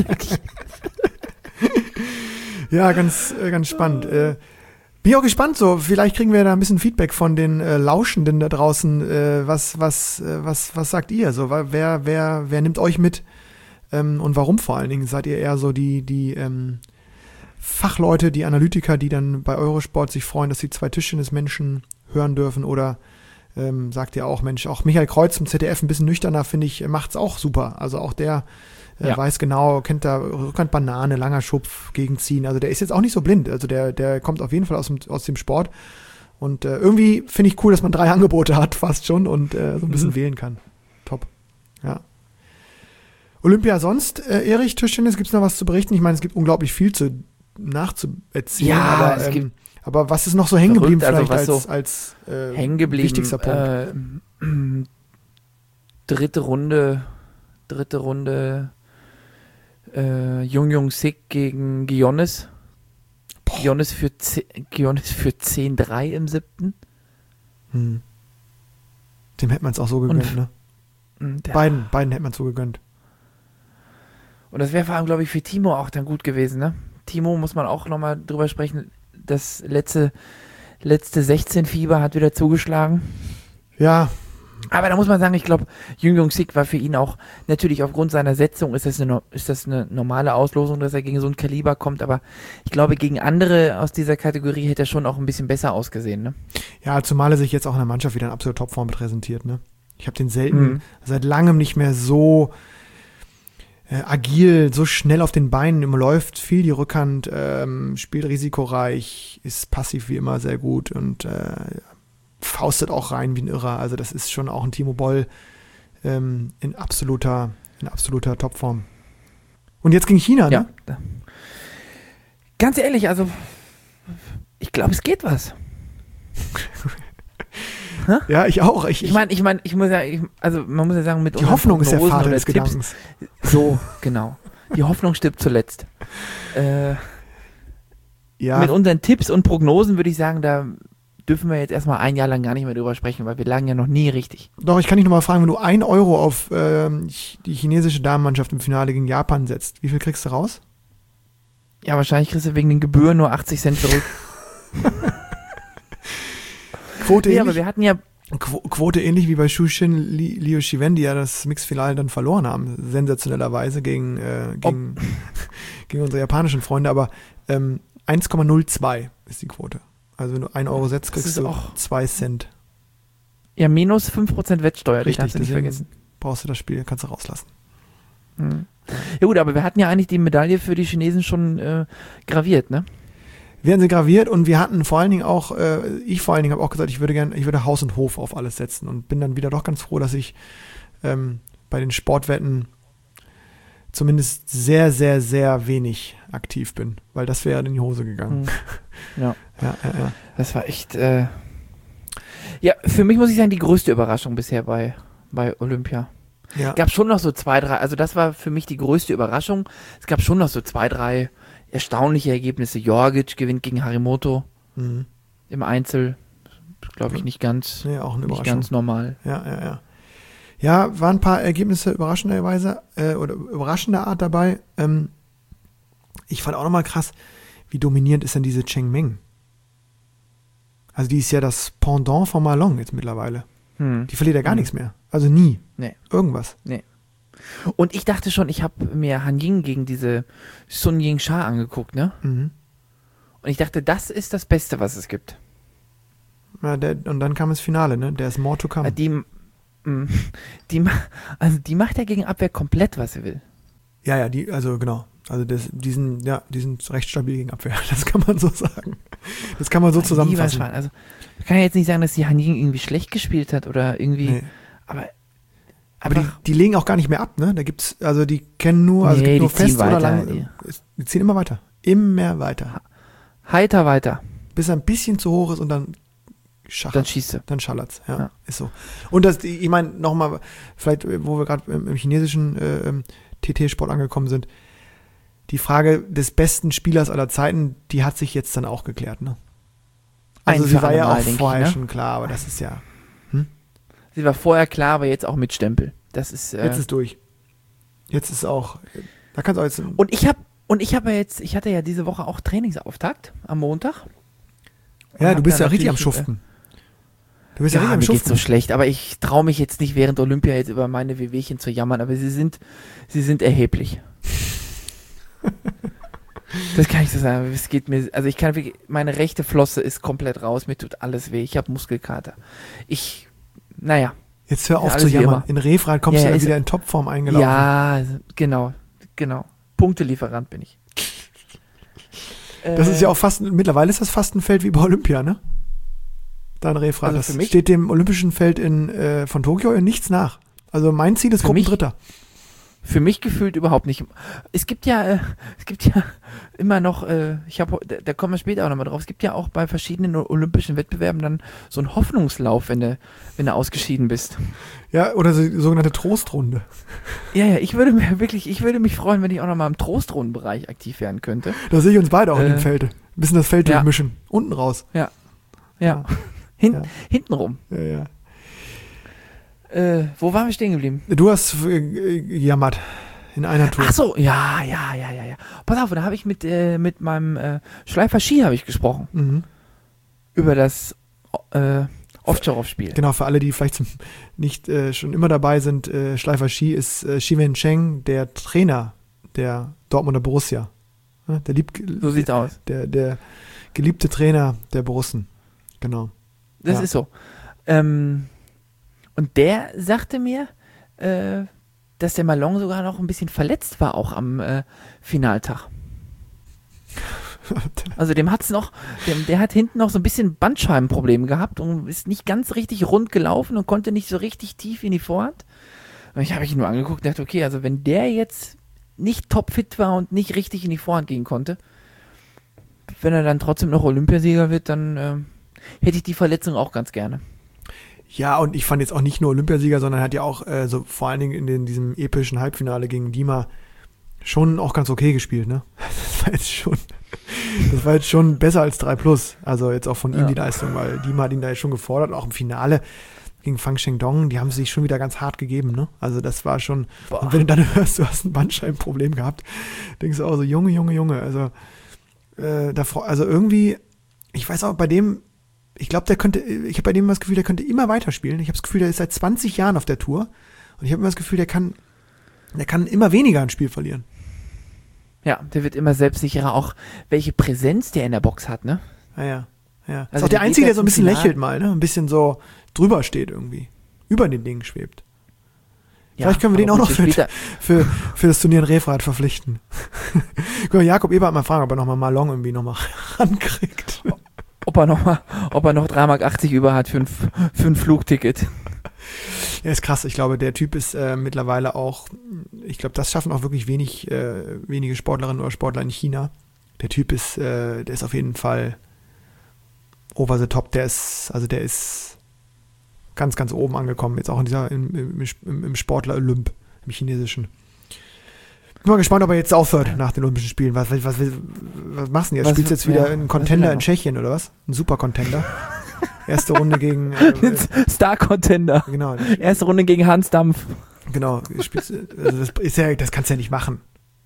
Ja, ganz spannend. Bin ich auch gespannt so. Vielleicht kriegen wir da ein bisschen Feedback von den Lauschenden da draußen. Was sagt ihr? So, wer nimmt euch mit? Und warum vor allen Dingen? Seid ihr eher so die Fachleute, die Analytiker, die dann bei Eurosport sich freuen, dass sie 2 Tischtennismenschen hören dürfen? Oder sagt ihr auch, Mensch, auch Michael Kreuz im ZDF ein bisschen nüchterner, finde ich, macht's auch super. Also auch der weiß genau, kennt da Rückhand Banane, langer Schupf, Gegenziehen. Also der ist jetzt auch nicht so blind. Also der kommt auf jeden Fall aus dem Sport. Und irgendwie finde ich cool, dass man 3 Angebote hat, fast schon, und so ein bisschen wählen kann. Top. Ja. Olympia sonst, Erich, Tischtennis, gibt es noch was zu berichten? Ich meine, es gibt unglaublich viel nachzuerzählen. Ja, aber was ist noch so hängen geblieben vielleicht als wichtigster Punkt? Dritte Runde Jung Sik gegen Gionis. Gionis für 10-3 im 7. Dem hätte man es auch so gegönnt, ne? Beiden hätte man es so gegönnt. Und das wäre vor allem, glaube ich, für Timo auch dann gut gewesen, ne? Timo, muss man auch nochmal drüber sprechen, das letzte 16-Fieber hat wieder zugeschlagen. Ja. Aber da muss man sagen, ich glaube, Jung Sik war für ihn auch, natürlich aufgrund seiner Setzung ist das eine normale Auslosung, dass er gegen so ein Kaliber kommt, aber ich glaube, gegen andere aus dieser Kategorie hätte er schon auch ein bisschen besser ausgesehen, ne? Ja, zumal er sich jetzt auch in der Mannschaft wieder in absoluter Topform präsentiert, ne? Ich habe den selten, seit langem nicht mehr so agil, so schnell auf den Beinen, läuft viel die Rückhand, spielt risikoreich, ist passiv wie immer sehr gut und faustet auch rein wie ein Irrer. Also das ist schon auch ein Timo Boll in absoluter Topform. Und jetzt gegen China, ne? Ja. Ganz ehrlich, also ich glaube, es geht was. Ja, ich auch. Ich meine, man muss ja sagen, mit die Hoffnung ist der Vater des Gedankens. So, genau. Die Hoffnung stirbt zuletzt. Mit unseren Tipps und Prognosen würde ich sagen, da dürfen wir jetzt erstmal ein Jahr lang gar nicht mehr drüber sprechen, weil wir lagen ja noch nie richtig. Doch, ich kann dich nochmal fragen, wenn du 1 Euro auf die chinesische Damenmannschaft im Finale gegen Japan setzt, wie viel kriegst du raus? Ja, wahrscheinlich kriegst du wegen den Gebühren nur 80 Cent zurück. Quote ähnlich, aber wir hatten ja Quote ähnlich wie bei Shushin Liu Shiwen, die ja das Mixfinale dann verloren haben, sensationellerweise gegen unsere japanischen Freunde, aber 1,02 ist die Quote. Also wenn du 1 Euro setzt, kriegst du auch 2 Cent. Ja, minus 5% Wettsteuer, richtig, darfst du nicht vergessen. Brauchst du das Spiel, kannst du rauslassen. Ja gut, aber wir hatten ja eigentlich die Medaille für die Chinesen schon graviert, ne? Wir hatten sie graviert und wir hatten vor allen Dingen auch, ich vor allen Dingen habe auch gesagt, ich würde Haus und Hof auf alles setzen und bin dann wieder doch ganz froh, dass ich bei den Sportwetten zumindest sehr, sehr, sehr wenig aktiv bin, weil das wäre in die Hose gegangen. Ja. Das war echt, ja, für mich muss ich sagen, die größte Überraschung bisher bei Olympia. Ja. Es gab schon noch so 2, 3, also das war für mich die größte Überraschung. Es gab schon noch so 2, 3 erstaunliche Ergebnisse. Jorgic gewinnt gegen Harimoto im Einzel. Glaube ich nicht ganz, auch eine nicht ganz normal. Ja. Ja, waren ein paar Ergebnisse überraschenderweise oder überraschender Art dabei. Ich fand auch nochmal krass, wie dominierend ist denn diese Cheng Meng? Also die ist ja das Pendant von Malong jetzt mittlerweile. Die verliert ja gar nichts mehr. Also nie. Nee. Irgendwas. Nee. Und ich dachte schon, ich habe mir Han Ying gegen diese Sun Ying-Sha angeguckt, ne? Und ich dachte, das ist das Beste, was es gibt. Ja, und dann kam das Finale, ne? Der ist more to come. Die macht ja gegen Abwehr komplett, was sie will. Ja, genau. Also die sind recht stabil gegen Abwehr. Das kann man so sagen. Das kann man so zusammenfassen. Also, ich kann ja jetzt nicht sagen, dass die Han Ying irgendwie schlecht gespielt hat oder irgendwie, aber Aber die legen auch gar nicht mehr ab, ne? Da gibt's, also die kennen nur, also es gibt nur fest oder lang. Die ziehen immer weiter. Immer weiter. Heiter weiter. Bis er ein bisschen zu hoch ist und dann dann schießt er. Dann schallert's, ja, ist so. Und das, ich meine, nochmal, vielleicht, wo wir gerade im chinesischen TT-Sport angekommen sind, die Frage des besten Spielers aller Zeiten, die hat sich jetzt dann auch geklärt, ne? Also sie war ja auch vorher schon klar, aber das ist ja. Sie war vorher klar, aber jetzt auch mit Stempel. Das ist. Jetzt ist durch. Jetzt ist auch. Da kannst du auch jetzt. Und ich hatte ja diese Woche auch Trainingsauftakt am Montag. Ja, du bist ja richtig am Schuften. Du bist ja richtig am Schuften. Mir geht's so schlecht, aber ich traue mich jetzt nicht während Olympia jetzt über meine Wehwehchen zu jammern, aber sie sind erheblich. Das kann ich so sagen. Es geht mir, also ich kann wirklich, meine rechte Flosse ist komplett raus, mir tut alles weh, ich habe Muskelkater. Naja. Jetzt hör auf zu jammern. In Refrain kommst du dann wieder in Topform eingelaufen. Ja, genau. Punktelieferant bin ich. Das ist ja auch mittlerweile ist das fast ein Feld wie bei Olympia, ne? Dein Refrain. Also das steht dem olympischen Feld von Tokio in nichts nach. Also mein Ziel ist Gruppendritter. Für mich gefühlt überhaupt nicht. Es gibt ja immer noch, da kommen wir später auch nochmal drauf, es gibt ja auch bei verschiedenen olympischen Wettbewerben dann so einen Hoffnungslauf, wenn du ausgeschieden bist. Ja, oder die sogenannte Trostrunde. Ja, ich würde mich freuen, wenn ich auch nochmal im Trostrundenbereich aktiv werden könnte. Da sehe ich uns beide auch in dem Feld. Ein bisschen das Feld durchmischen. Unten raus. Ja. Hinten rum. Ja. Wo waren wir stehen geblieben? Du hast gejammert in einer Tour. Ach so, ja. Pass auf, da habe ich mit meinem Schleifer Ski habe ich gesprochen. Mhm. Über das Ovtcharov-Spiel. Genau, für alle, die vielleicht nicht schon immer dabei sind, Schleifer Ski ist Xi Wencheng, der Trainer der Dortmunder Borussia. So sieht's aus. Der geliebte Trainer der Borussen. Genau. Das ist so. Und der sagte mir, dass der Malone sogar noch ein bisschen verletzt war, auch am Finaltag. Also dem hat's noch, der hat hinten noch so ein bisschen Bandscheibenprobleme gehabt und ist nicht ganz richtig rund gelaufen und konnte nicht so richtig tief in die Vorhand. Und ich habe mich nur angeguckt und dachte, okay, also wenn der jetzt nicht topfit war und nicht richtig in die Vorhand gehen konnte, wenn er dann trotzdem noch Olympiasieger wird, dann hätte ich die Verletzung auch ganz gerne. Ja, und ich fand jetzt auch nicht nur Olympiasieger, sondern er hat ja auch so vor allen Dingen in diesem epischen Halbfinale gegen Dima schon auch ganz okay gespielt, ne? Das war jetzt schon besser als 3+. Also jetzt auch von ihm die Leistung, weil Dima hat ihn da jetzt schon gefordert, auch im Finale gegen Fang Shengdong, die haben sich schon wieder ganz hart gegeben, ne? Also das war schon, und wenn du dann hörst, du hast ein Bandscheibenproblem gehabt, denkst du auch so, Junge, also also irgendwie, ich weiß auch, bei dem, ich glaube, ich habe bei dem das Gefühl, der könnte immer weiterspielen. Ich habe das Gefühl, der ist seit 20 Jahren auf der Tour und ich habe immer das Gefühl, der kann immer weniger ein Spiel verlieren. Ja, der wird immer selbstsicherer, auch welche Präsenz der in der Box hat, ne? Ja. Also ist auch der Einzige, der so ein bisschen lächelt mal, ne? Ein bisschen so drüber steht irgendwie. Über den Dingen schwebt. Ja, vielleicht können wir den auch noch für das Turnier in Refrain verpflichten. Guck mal, Jakob Eberhardt mal fragen, ob er nochmal Malone irgendwie nochmal rankriegt. Ob er noch 3,80 Mark über hat für ein Flugticket. Ja, ist krass. Ich glaube, der Typ ist mittlerweile auch, ich glaube, das schaffen auch wirklich wenige Sportlerinnen oder Sportler in China. Der Typ ist, der ist auf jeden Fall over the top. Der ist ganz, ganz oben angekommen. Jetzt auch im Sportler-Olymp, im chinesischen. Bin mal gespannt, ob er jetzt aufhört nach den Olympischen Spielen. Was machst du denn jetzt? Spielst du jetzt wieder einen Contender in Tschechien oder was? Ein Super-Contender? Erste Runde gegen Star-Contender. Genau. Erste Runde gegen Hans Dampf. Genau. Das kannst du ja nicht machen.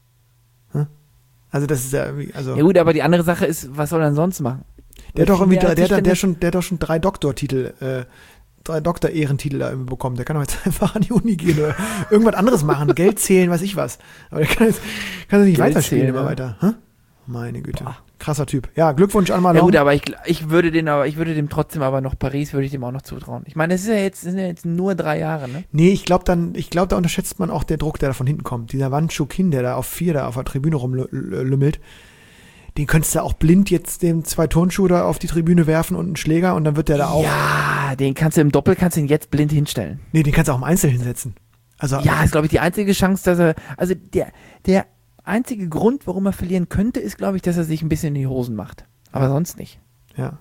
Also das ist ja irgendwie, also. Ja gut, aber die andere Sache ist, was soll er denn sonst machen? Der hat doch irgendwie, der hat doch schon 3 Doktortitel, 3 Doktor-Ehrentitel da bekommen. Der kann doch jetzt einfach an die Uni gehen oder irgendwas anderes machen. Geld zählen, weiß ich was. Aber der kann nicht weiterspielen immer weiter. Meine Güte. Boah. Krasser Typ. Ja, Glückwunsch an Malone. Ja gut, aber ich würde dem trotzdem aber noch Paris würde ich dem auch noch zutrauen. Ich meine, das sind ja jetzt nur 3 Jahre, ne? Nee, ich glaube, da unterschätzt man auch der Druck, der da von hinten kommt. Dieser Wan Chukin, der da auf 4 da auf der Tribüne rumlümmelt, den könntest du auch blind jetzt dem 2 Turnschuhe da auf die Tribüne werfen und einen Schläger und dann wird der da auch. Ja, den kannst du im Doppel jetzt blind hinstellen. Nee, den kannst du auch im Einzel hinsetzen. Also, ja, ist, glaube ich, die einzige Chance, dass er, also der einzige Grund, warum er verlieren könnte, ist, glaube ich, dass er sich ein bisschen in die Hosen macht. Aber sonst nicht. Ja.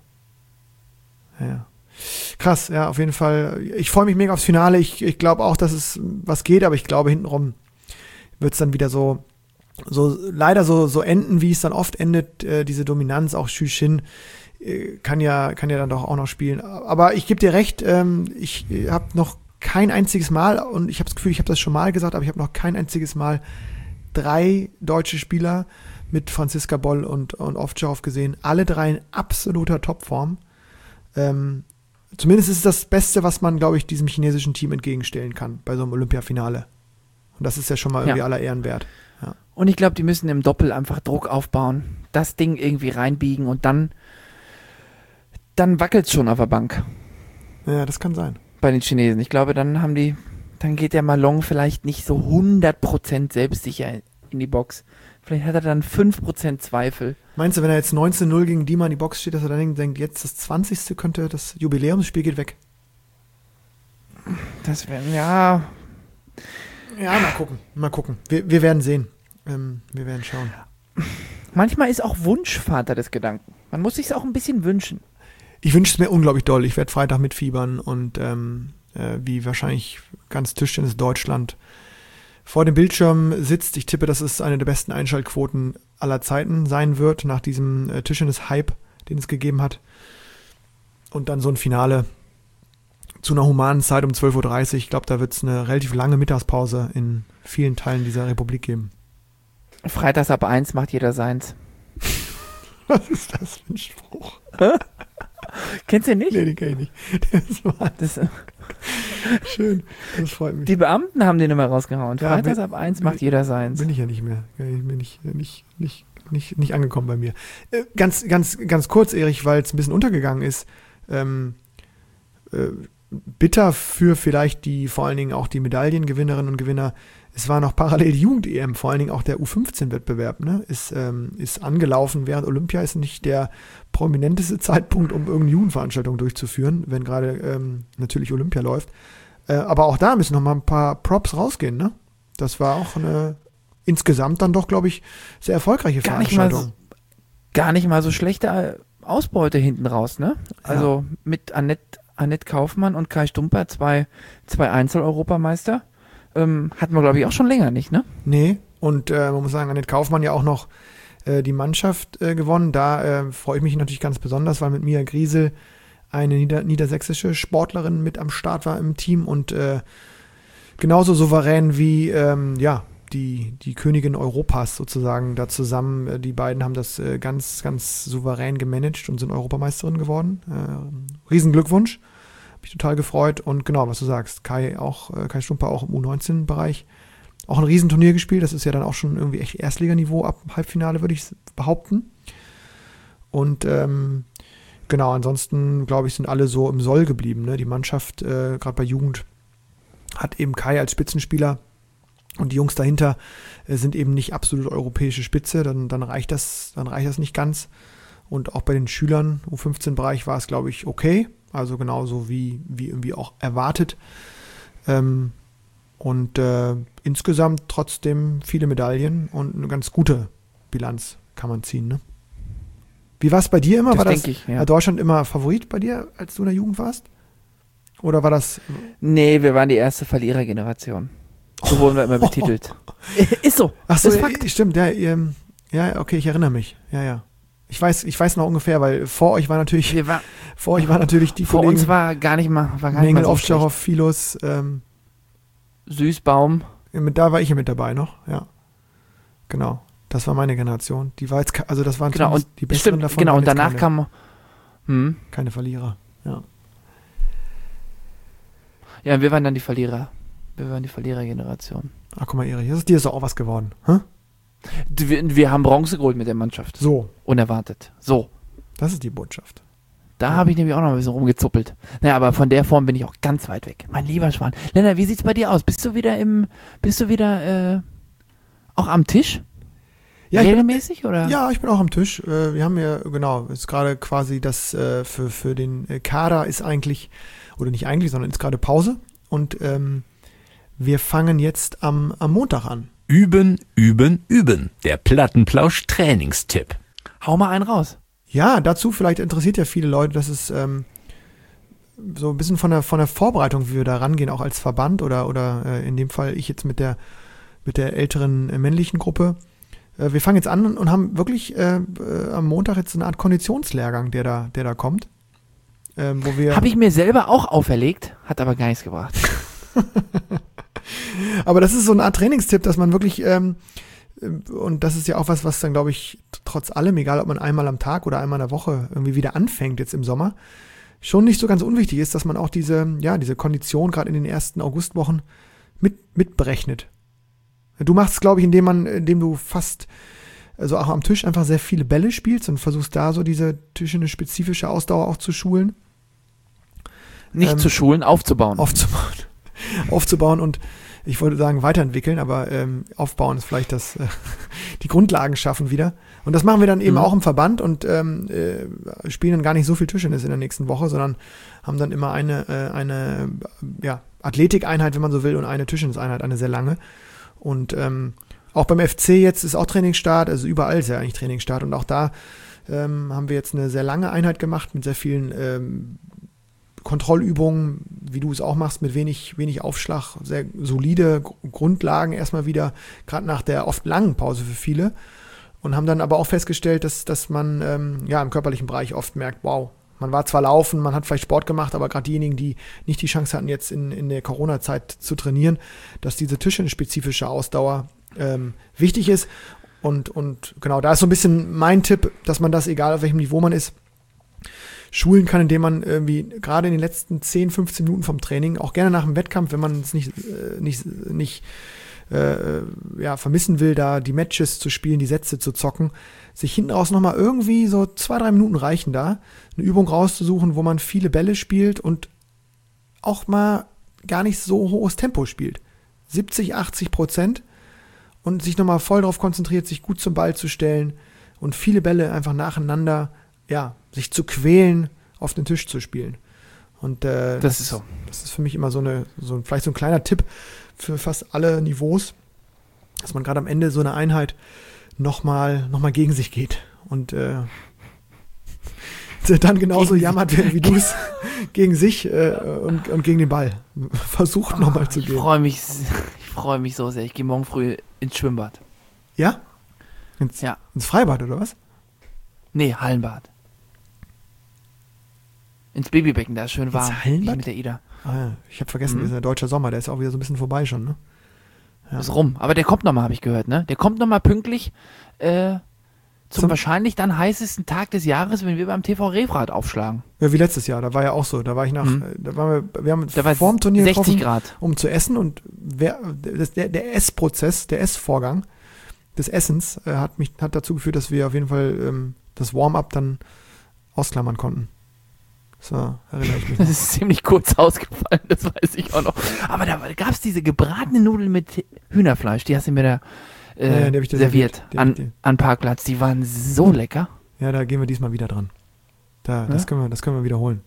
Krass, ja, auf jeden Fall. Ich freue mich mega aufs Finale. Ich glaube auch, dass es was geht, aber ich glaube, hintenrum wird es dann wieder so leider so enden, wie es dann oft endet, diese Dominanz. Auch Xu Xin kann ja dann doch auch noch spielen. Aber ich gebe dir recht, ich habe noch kein einziges Mal, und ich habe das Gefühl, ich habe das schon mal gesagt, aber ich habe noch kein einziges Mal 3 deutsche Spieler mit Franziska Boll und Ovtcharov gesehen. Alle 3 in absoluter Topform. Zumindest ist es das Beste, was man, glaube ich, diesem chinesischen Team entgegenstellen kann bei so einem Olympiafinale. Und das ist ja schon mal irgendwie aller Ehren wert. Ja. Und ich glaube, die müssen im Doppel einfach Druck aufbauen, das Ding irgendwie reinbiegen und dann wackelt es schon auf der Bank. Ja, das kann sein. Bei den Chinesen. Ich glaube, dann geht der Malong vielleicht nicht so 100% selbstsicher in die Box. Vielleicht hat er dann 5% Zweifel. Meinst du, wenn er jetzt 19-0 gegen Dima in die Box steht, dass er dann denkt, jetzt das 20. könnte, das Jubiläumsspiel geht weg? Das wäre, ja. Ja, mal gucken. Wir werden sehen. Wir werden schauen. Manchmal ist auch Wunsch Vater des Gedanken. Man muss sich auch ein bisschen wünschen. Ich wünsche es mir unglaublich doll. Ich werde Freitag mitfiebern und wie wahrscheinlich ganz Tischtennis Deutschland vor dem Bildschirm sitzt. Ich tippe, dass es eine der besten Einschaltquoten aller Zeiten sein wird, nach diesem Tischtennis-Hype, den es gegeben hat. Und dann so ein Finale zu einer humanen Zeit um 12.30 Uhr. Ich glaube, da wird es eine relativ lange Mittagspause in vielen Teilen dieser Republik geben. Freitags ab 1 macht jeder seins. Was ist das für ein Spruch? Kennst du den nicht? Nee, den kenn ich nicht. Das schön, das freut mich. Die Beamten haben den immer rausgehauen. Ja, Freitags ab 1 macht jeder seins. Bin ich ja nicht mehr. Ich bin nicht angekommen bei mir. Ganz kurz, Erich, weil es ein bisschen untergegangen ist. Bitter für vielleicht vor allen Dingen auch die Medaillengewinnerinnen und Gewinner. Es war noch parallel Jugend-EM, vor allen Dingen auch der U15-Wettbewerb, ne? Ist angelaufen während Olympia, ist nicht der prominenteste Zeitpunkt, um irgendeine Jugendveranstaltung durchzuführen, wenn gerade natürlich Olympia läuft. Aber auch da müssen noch mal ein paar Props rausgehen, ne? Das war auch eine insgesamt dann doch, glaube ich, sehr erfolgreiche Veranstaltung. Gar nicht mal so schlechte Ausbeute hinten raus, ne? Also mit Annette Kaufmann und Kai Stumper, zwei Einzel-Europameister. Hatten wir, glaube ich, auch schon länger nicht, ne? Nee, und man muss sagen, Annette Kaufmann ja auch noch die Mannschaft gewonnen. Da freue ich mich natürlich ganz besonders, weil mit Mia Griesel eine niedersächsische Sportlerin mit am Start war im Team und genauso souverän wie die Königin Europas sozusagen da zusammen. Die beiden haben das ganz, ganz souverän gemanagt und sind Europameisterin geworden. Riesenglückwunsch. Hab mich total gefreut. Und genau, was du sagst, Kai Stumper auch im U19-Bereich. Auch ein Riesenturnier gespielt. Das ist ja dann auch schon irgendwie echt Erstliganiveau ab Halbfinale, würde ich behaupten. Und genau, ansonsten, glaube ich, sind alle so im Soll geblieben. Ne? Die Mannschaft, gerade bei Jugend, hat eben Kai als Spitzenspieler. Und die Jungs dahinter sind eben nicht absolut europäische Spitze, dann reicht das nicht ganz. Und auch bei den Schülern, U15-Bereich, war es, glaube ich, okay. Also genauso wie irgendwie auch erwartet. Und insgesamt trotzdem viele Medaillen und eine ganz gute Bilanz kann man ziehen. Ne? Wie war es bei dir immer? War Deutschland immer Favorit bei dir, als du in der Jugend warst? Oder war das... Nee, wir waren die erste Verlierergeneration. So wurden wir immer betitelt. Ist so. Ach so, ist Fakt. Stimmt. Ja, okay, ich erinnere mich. Ja. Ich weiß noch ungefähr, weil vor euch war natürlich die Kollegen. Vor uns war gar nicht mal Mengel, Ovtcharov, Filos. Süßbaum. Da war ich ja mit dabei noch, ja. Genau. Das war meine Generation. Die war jetzt, also das waren genau, und die besseren davon. Genau, und danach kam keine Verlierer, ja. Ja, wir waren dann die Verlierer. Wir waren die Verlierergeneration. Ach, guck mal, Erich, dir ist doch auch was geworden. Hä? Wir haben Bronze geholt mit der Mannschaft. So. Unerwartet. So. Das ist die Botschaft. Da habe ich nämlich auch noch ein bisschen rumgezuppelt. Naja, aber von der Form bin ich auch ganz weit weg. Mein lieber Schwan. Lennart, wie sieht's bei dir aus? Bist du wieder auch am Tisch? Ja, regelmäßig, oder? Ja, ich bin auch am Tisch. Wir haben ja, genau, ist gerade quasi das für den Kader ist eigentlich, oder nicht eigentlich, sondern ist gerade Pause. Und Wir fangen jetzt am Montag an. Üben, üben, üben. Der Plattenplausch-Trainingstipp. Hau mal einen raus. Ja, dazu vielleicht interessiert ja viele Leute, dass es so ein bisschen von der Vorbereitung, wie wir da rangehen, auch als Verband oder in dem Fall ich jetzt mit der älteren männlichen Gruppe. Wir fangen jetzt an und haben wirklich am Montag jetzt eine Art Konditionslehrgang, der da kommt. Habe ich mir selber auch auferlegt, hat aber gar nichts gebracht. Aber das ist so eine Art Trainingstipp, dass man wirklich, und das ist ja auch was dann, glaube ich, trotz allem, egal ob man einmal am Tag oder einmal in der Woche irgendwie wieder anfängt jetzt im Sommer, schon nicht so ganz unwichtig ist, dass man auch diese Kondition gerade in den ersten Augustwochen mitberechnet. Du machst es, glaube ich, indem du fast, also auch am Tisch einfach sehr viele Bälle spielst und versuchst da so diese tischende spezifische Ausdauer auch zu schulen. Nicht zu schulen, aufzubauen. Aufzubauen und ich wollte sagen weiterentwickeln, aber aufbauen ist vielleicht die Grundlagen schaffen wieder. Und das machen wir dann eben auch im Verband und spielen dann gar nicht so viel Tischtennis in der nächsten Woche, sondern haben dann immer eine Athletikeinheit, wenn man so will, und eine Tischtenniseinheit, eine sehr lange. Und auch beim FC jetzt ist auch Trainingsstart, also überall ist ja eigentlich Trainingsstart. Und auch da haben wir jetzt eine sehr lange Einheit gemacht mit sehr vielen Kontrollübungen, wie du es auch machst, mit wenig Aufschlag, sehr solide Grundlagen erstmal wieder, gerade nach der oft langen Pause für viele. Und haben dann aber auch festgestellt, dass man im körperlichen Bereich oft merkt, wow, man war zwar laufen, man hat vielleicht Sport gemacht, aber gerade diejenigen, die nicht die Chance hatten, jetzt in der Corona-Zeit zu trainieren, dass diese tischtennisspezifische Ausdauer wichtig ist. Und genau, da ist so ein bisschen mein Tipp, dass man das, egal auf welchem Niveau man ist, schulen kann, indem man irgendwie gerade in den letzten 10, 15 Minuten vom Training, auch gerne nach dem Wettkampf, wenn man es nicht vermissen will, da die Matches zu spielen, die Sätze zu zocken, sich hinten raus nochmal irgendwie so 2-3 Minuten reichen da, eine Übung rauszusuchen, wo man viele Bälle spielt und auch mal gar nicht so hohes Tempo spielt. 70-80% und sich nochmal voll darauf konzentriert, sich gut zum Ball zu stellen und viele Bälle einfach nacheinander, sich zu quälen, auf den Tisch zu spielen. Und das ist so. Das ist für mich immer vielleicht so ein kleiner Tipp für fast alle Niveaus, dass man gerade am Ende so eine Einheit noch mal gegen sich geht und dann genauso jammert, wie du es gegen sich und gegen den Ball versucht nochmal zu gehen. Ich freue mich so sehr. Ich gehe morgen früh ins Schwimmbad. Ja? Ins Freibad oder was? Nee, Hallenbad. Ins Babybecken, da ist schön warm. Ins Hallenbad? Mit der Ida. Ich habe vergessen, das ist der deutsche Sommer, der ist auch wieder so ein bisschen vorbei schon, ne? Ja. Ist rum. Aber der kommt nochmal, habe ich gehört, ne? Der kommt nochmal pünktlich zum wahrscheinlich dann heißesten Tag des Jahres, wenn wir beim TV Refrat aufschlagen. Ja, wie letztes Jahr, da war ja auch so. Da war ich wir haben uns vor dem Turnier 60 getroffen, Grad. um zu essen und der Essprozess, der Essvorgang des Essens hat dazu geführt, dass wir auf jeden Fall das Warm-up dann ausklammern konnten. So, erinnere ich mich. Das ist ziemlich kurz ausgefallen, das weiß ich auch noch. Aber da gab es diese gebratene Nudeln mit Hühnerfleisch, die hast du mir da serviert an Parkplatz. Die waren so lecker. Ja, da gehen wir diesmal wieder dran. Das können wir wiederholen.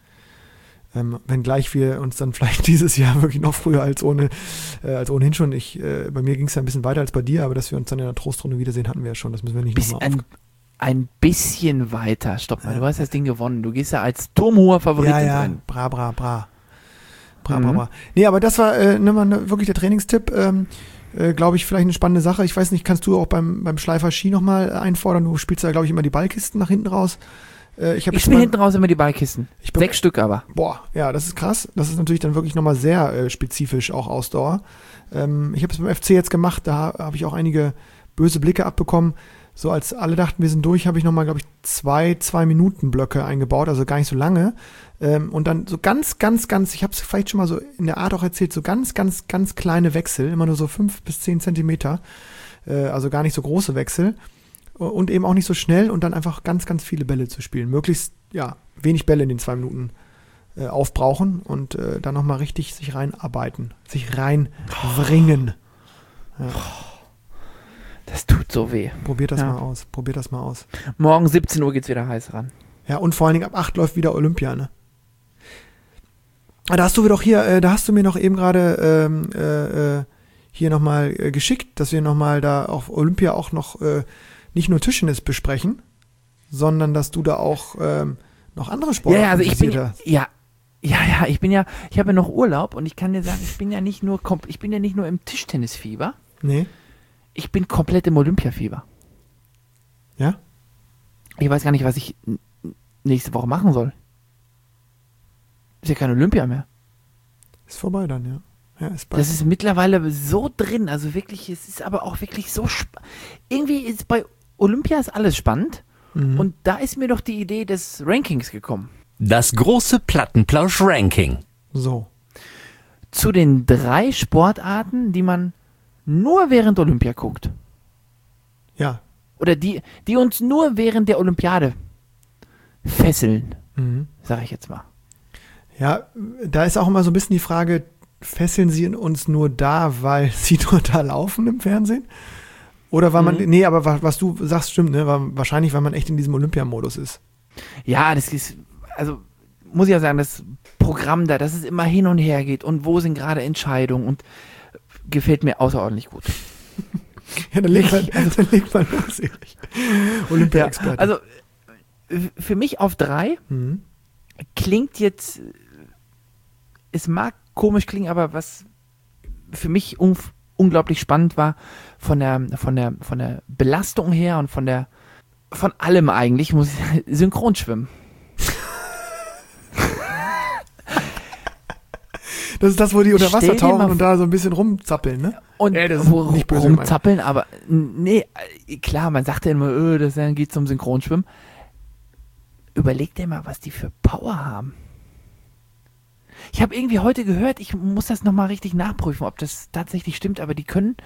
Wenngleich wir uns dann vielleicht dieses Jahr wirklich noch früher als ohnehin schon. Bei mir ging es ja ein bisschen weiter als bei dir, aber dass wir uns dann in der Trostrunde wiedersehen, hatten wir ja schon. Das müssen wir nicht nochmal ein bisschen weiter. Stopp mal, du hast das Ding gewonnen. Du gehst ja als turmhoher Favorit rein. Bra. Nee, aber das war wirklich der Trainingstipp. Glaube ich, vielleicht eine spannende Sache. Ich weiß nicht, kannst du auch beim Schleifer Ski nochmal einfordern? Du spielst ja, glaube ich, immer die Ballkisten nach hinten raus. Ich spiele hinten raus immer die Ballkisten. 6 Stück aber. Boah, ja, das ist krass. Das ist natürlich dann wirklich nochmal sehr spezifisch, auch Ausdauer. Ich habe es beim FC jetzt gemacht, da habe ich auch einige böse Blicke abbekommen. So als alle dachten, wir sind durch, habe ich nochmal, glaube ich, 2-Minuten-Blöcke eingebaut, also gar nicht so lange. Und dann so ganz, ich habe es vielleicht schon mal so in der Art auch erzählt, so ganz kleine Wechsel, immer nur so 5 bis 10 Zentimeter, also gar nicht so große Wechsel und eben auch nicht so schnell und dann einfach ganz viele Bälle zu spielen. Möglichst, wenig Bälle in den 2 Minuten aufbrauchen und dann nochmal richtig sich reinarbeiten, sich reinwringen. Ja. Das tut so weh. Probiert das mal aus. Morgen 17 Uhr geht's wieder heiß ran. Ja, und vor allen Dingen ab 8 läuft wieder Olympia, ne? Da hast du mir noch eben gerade hier nochmal geschickt, dass wir nochmal da auf Olympia auch noch nicht nur Tischtennis besprechen, sondern dass du da auch noch andere Sportarten ich habe ja noch Urlaub und ich kann dir sagen, ich bin ja nicht nur im Tischtennisfieber. Nee. Ich bin komplett im Olympiafieber. Ja? Ich weiß gar nicht, was ich nächste Woche machen soll. Ist ja kein Olympia mehr. Ist vorbei dann, ja. Ja, das ist mittlerweile so drin, also wirklich, es ist aber auch wirklich so irgendwie ist bei Olympia ist alles spannend und da ist mir doch die Idee des Rankings gekommen. Das große Plattenplausch-Ranking. So. Zu den 3 Sportarten, die man nur während Olympia guckt. Ja. Oder die uns nur während der Olympiade fesseln, sage ich jetzt mal. Ja, da ist auch immer so ein bisschen die Frage, fesseln sie uns nur da, weil sie nur da laufen im Fernsehen? Oder weil man, nee, aber was du sagst, stimmt, ne? Wahrscheinlich, weil man echt in diesem Olympiamodus ist. Ja, das ist, also muss ich ja sagen, das Programm da, dass es immer hin und her geht und wo sind gerade Entscheidungen und gefällt mir außerordentlich gut. Ja, dann leg mal los, Erich. Olympia-Experte. Ja, also für mich auf 3 klingt jetzt, es mag komisch klingen, aber was für mich unglaublich spannend war, von der Belastung her und von allem eigentlich, muss ich Synchronschwimmen. Das ist das, wo die unter Wasser tauchen und da so ein bisschen rumzappeln, ne? Und das ist nicht böse rumzappeln, aber nee, klar, man sagt ja immer, dann geht es zum Synchronschwimmen. Überleg dir mal, was die für Power haben. Ich habe irgendwie heute gehört, ich muss das nochmal richtig nachprüfen, ob das tatsächlich stimmt, aber die können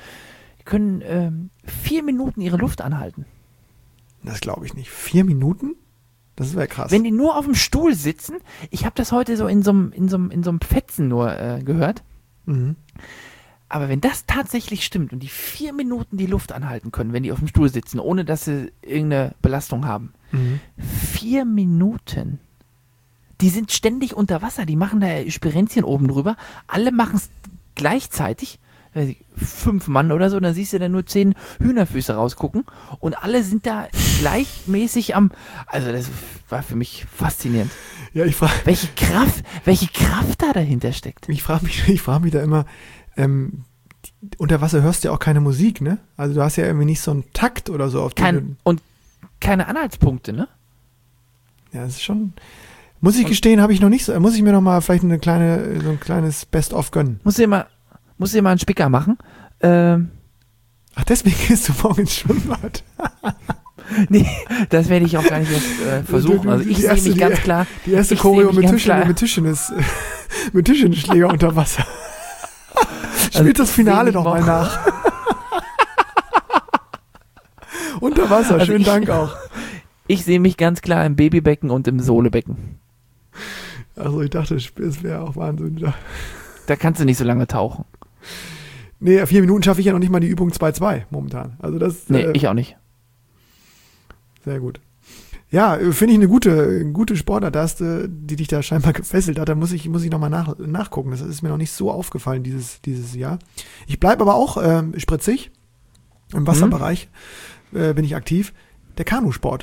4 Minuten ihre Luft anhalten. Das glaube ich nicht. 4 Minuten? Das wäre krass. Wenn die nur auf dem Stuhl sitzen, ich habe das heute so in so einem Fetzen nur gehört, aber wenn das tatsächlich stimmt und die 4 Minuten die Luft anhalten können, wenn die auf dem Stuhl sitzen, ohne dass sie irgendeine Belastung haben, 4 Minuten, die sind ständig unter Wasser, die machen da Spirenzchen oben drüber, alle machen es gleichzeitig, 5 Mann oder so, dann siehst du da nur 10 Hühnerfüße rausgucken und alle sind da gleichmäßig also das war für mich faszinierend. Ja, ich frage, welche Kraft da dahinter steckt. Ich frage mich da immer, unter Wasser hörst du ja auch keine Musik, ne? Also du hast ja irgendwie nicht so einen Takt oder so. Und keine Anhaltspunkte, ne? Ja, das ist schon, muss ich gestehen, habe ich noch nicht so, muss ich mir noch mal vielleicht so ein kleines Best-of gönnen. Muss dir mal einen Spicker machen. Ach, deswegen gehst du morgen ins Schwimmbad. Nee, das werde ich auch gar nicht erst versuchen. Also ich sehe mich ganz klar. Die erste Choreo mit Tischtennisschläger unter Wasser. Spielt das Finale noch mal nach. Unter Wasser, schönen Dank auch. Ich sehe mich ganz klar im Babybecken und im Sohlebecken. Also ich dachte, es wäre auch Wahnsinn. Da kannst du nicht so lange tauchen. Nee, 4 Minuten schaffe ich ja noch nicht mal die Übung 2-2 momentan. Also das. Nee, ich auch nicht. Sehr gut. Ja, finde ich eine gute Sportart, die dich da scheinbar gefesselt hat. Da muss ich nochmal nachgucken. Das ist mir noch nicht so aufgefallen dieses Jahr. Ich bleibe aber auch spritzig. Im Wasserbereich bin ich aktiv. Der Kanusport.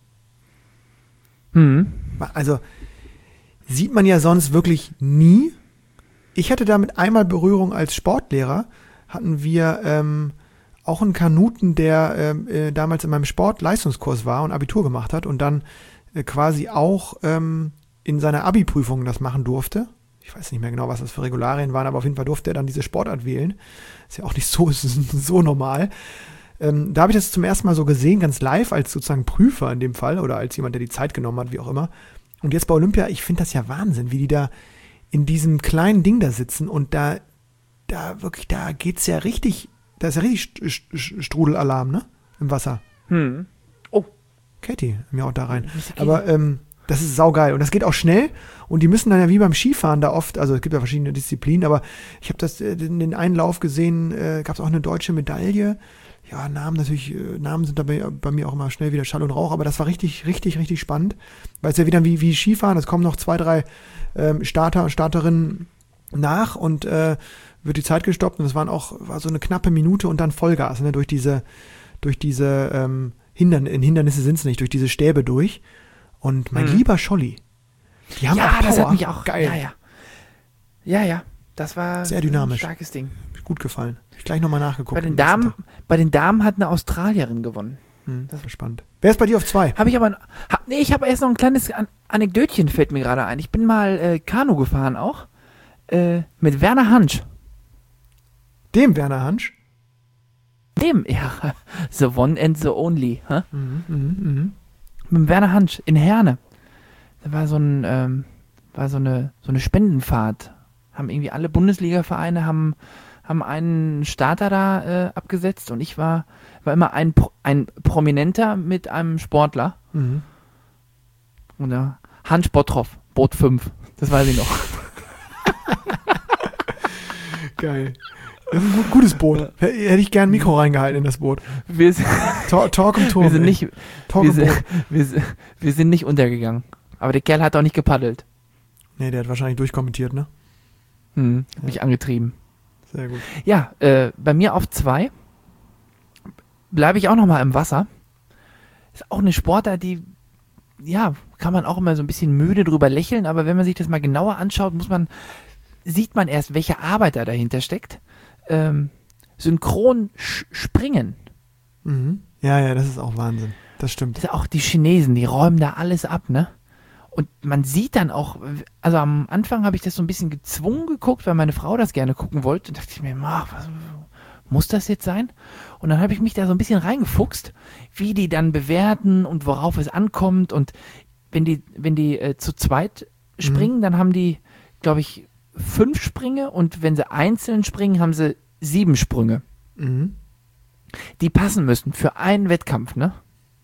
Also sieht man ja sonst wirklich nie. Ich hatte damit einmal Berührung als Sportlehrer. Hatten wir auch einen Kanuten, der damals in meinem Sportleistungskurs war und Abitur gemacht hat und dann quasi auch in seiner Abi-Prüfung das machen durfte. Ich weiß nicht mehr genau, was das für Regularien waren, aber auf jeden Fall durfte er dann diese Sportart wählen. Ist ja auch nicht so normal. Da habe ich das zum ersten Mal so gesehen, ganz live, als sozusagen Prüfer in dem Fall oder als jemand, der die Zeit genommen hat, wie auch immer. Und jetzt bei Olympia, ich finde das ja Wahnsinn, wie die da in diesem kleinen Ding da sitzen und da geht's ja richtig, da ist ja richtig Strudelalarm, ne? Im Wasser. Oh. Katie, mir auch da rein. Aber das ist saugeil und das geht auch schnell und die müssen dann ja wie beim Skifahren da oft, also es gibt ja verschiedene Disziplinen, aber ich habe das in den einen Lauf gesehen, gab es auch eine deutsche Medaille. Namen sind bei mir auch immer schnell wieder Schall und Rauch, aber das war richtig, richtig, richtig spannend, weil es ja wieder wie Skifahren, es kommen noch 2, 3 Starter und Starterinnen nach und wird die Zeit gestoppt und es war so eine knappe Minute und dann Vollgas, ne, durch diese Hindernisse sind es nicht, durch diese Stäbe durch. Und mein lieber Scholli, die haben auch Power. Das hat mich auch geil. Ja, das war sehr dynamisch. Ein starkes Ding. Gut gefallen. Hab ich gleich nochmal nachgeguckt. Bei den Damen hat eine Australierin gewonnen. Das war spannend. Wer ist bei dir auf 2? Ich habe erst noch ein kleines Anekdötchen, fällt mir gerade ein. Ich bin mal Kanu gefahren auch, mit Werner Hansch. Dem Werner Hansch? Ja, the one and the only. Huh? Mit dem Werner Hansch in Herne. Da war so eine Spendenfahrt. Haben irgendwie alle Bundesliga-Vereine haben einen Starter da abgesetzt und ich war immer ein Prominenter mit einem Sportler. Und Hans Bottroff, Boot 5. Das weiß ich noch. Geil. Das ist ein gutes Boot. Hätte ich gern ein Mikro reingehalten in das Boot. Talk im Turm. Wir sind nicht untergegangen. Aber der Kerl hat auch nicht gepaddelt. Nee, der hat wahrscheinlich durchkommentiert, ne? Hab mich angetrieben. Sehr gut. Ja, bei mir auf 2 bleibe ich auch nochmal im Wasser. Ist auch eine Sportart, die, kann man auch immer so ein bisschen müde drüber lächeln, aber wenn man sich das mal genauer anschaut, sieht man erst, welche Arbeit da dahinter steckt. Synchron springen. Ja, das ist auch Wahnsinn. Das stimmt. Das ist auch die Chinesen, die räumen da alles ab, ne? Und man sieht dann auch, also am Anfang habe ich das so ein bisschen gezwungen geguckt, weil meine Frau das gerne gucken wollte. Und dachte ich mir, muss das jetzt sein? Und dann habe ich mich da so ein bisschen reingefuchst, wie die dann bewerten und worauf es ankommt. Und wenn die zu zweit springen, dann haben die, glaube ich, 5 Sprünge und wenn sie einzeln springen, haben sie 7 Sprünge. Die passen müssen für einen Wettkampf, ne?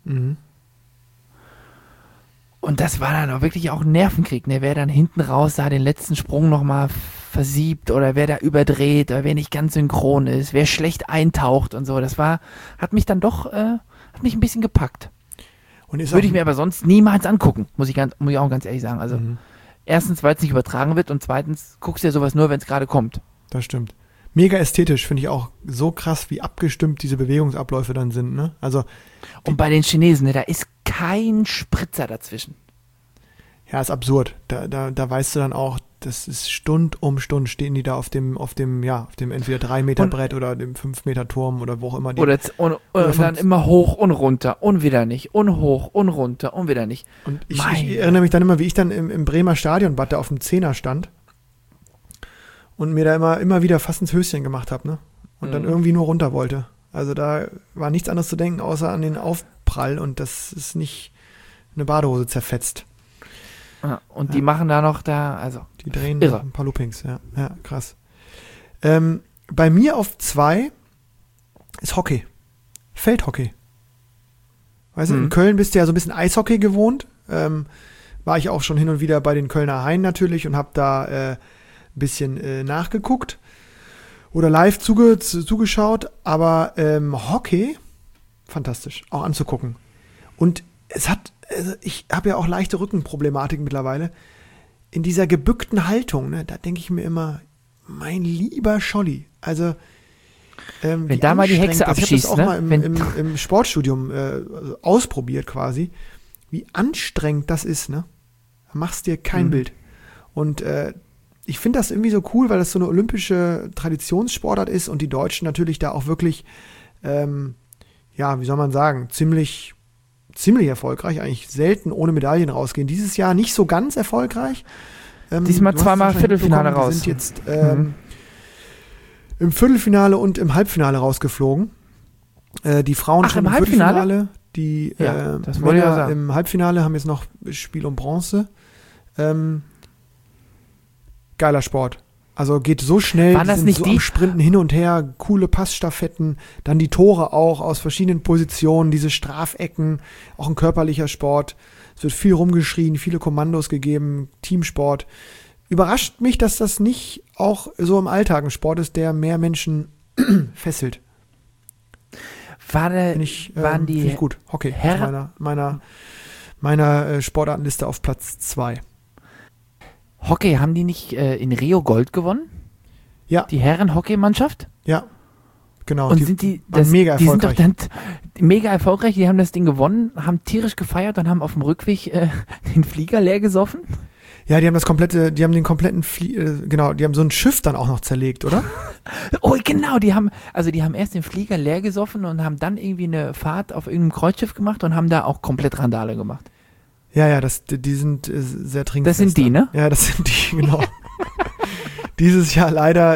Und das war dann auch wirklich auch ein Nervenkrieg, ne? Wer dann hinten raus da den letzten Sprung nochmal versiebt oder wer da überdreht oder wer nicht ganz synchron ist, wer schlecht eintaucht und so. Das hat mich dann doch, hat mich ein bisschen gepackt. Würde ich mir aber sonst niemals angucken, muss ich auch ganz ehrlich sagen. Also erstens, weil es nicht übertragen wird und zweitens guckst du ja sowas nur, wenn es gerade kommt. Das stimmt. Mega ästhetisch, finde ich auch so krass, wie abgestimmt diese Bewegungsabläufe dann sind, ne? Also. Und bei den Chinesen, ne, da ist kein Spritzer dazwischen. Ja, ist absurd. Da weißt du dann auch, das ist Stund um Stund stehen die da auf dem entweder 3 Meter Brett oder dem 5 Meter Turm oder wo auch immer. Oder dann immer hoch und runter und wieder nicht und hoch und runter und wieder nicht. Und ich erinnere mich dann immer, wie ich dann im Bremer Stadionbad da auf dem 10er stand und mir da immer wieder fast ins Höschen gemacht habe, ne? Und dann irgendwie nur runter wollte. Also da war nichts anderes zu denken, außer an den Aufprall und das ist nicht eine Badehose zerfetzt. Ja, und die machen da noch die drehen ein paar Loopings, ja, krass. Bei mir auf 2 ist Hockey. Feldhockey. Weißt du, in Köln bist du ja so ein bisschen Eishockey gewohnt. War ich auch schon hin und wieder bei den Kölner Haien natürlich und habe da ein bisschen nachgeguckt oder live zugeschaut, aber Hockey, fantastisch, auch anzugucken. Und ich habe ja auch leichte Rückenproblematik mittlerweile. In dieser gebückten Haltung, ne, da denke ich mir immer, mein lieber Scholli, also wenn da mal die Hexe abschießt, ich habe das auch mal im Sportstudium ausprobiert quasi, wie anstrengend das ist, ne? Da machst dir kein Bild. Und ich finde das irgendwie so cool, weil das so eine olympische Traditionssportart ist und die Deutschen natürlich da auch wirklich, wie soll man sagen, ziemlich erfolgreich, eigentlich selten ohne Medaillen rausgehen. Dieses Jahr nicht so ganz erfolgreich. Diesmal zweimal Viertelfinale raus. Die sind jetzt im Viertelfinale und im Halbfinale rausgeflogen. Die Frauen schon im Viertelfinale. Die Männer im Halbfinale haben jetzt noch Spiel um Bronze. Geiler Sport. Also geht so schnell, waren das nicht so am Sprinten hin und her, coole Passstaffetten, dann die Tore auch aus verschiedenen Positionen, diese Strafecken, auch ein körperlicher Sport. Es wird viel rumgeschrien, viele Kommandos gegeben, Teamsport. Überrascht mich, dass das nicht auch so im Alltag ein Sport ist, der mehr Menschen fesselt. Waren die finde ich gut. Hockey Herren? Meiner Sportartenliste auf Platz 2. Hockey, haben die nicht in Rio Gold gewonnen? Ja. Die Herren-Hockeymannschaft? Ja, genau. Und die mega erfolgreich. Die sind doch dann mega erfolgreich, die haben das Ding gewonnen, haben tierisch gefeiert und haben auf dem Rückweg den Flieger leer gesoffen. Ja, die haben den kompletten die haben so ein Schiff dann auch noch zerlegt, oder? Oh, genau, die haben erst den Flieger leer gesoffen und haben dann irgendwie eine Fahrt auf irgendeinem Kreuzschiff gemacht und haben da auch komplett Randale gemacht. Ja, die sind sehr trinkfest. Das sind die, ne? Ja, das sind die, genau. Dieses Jahr leider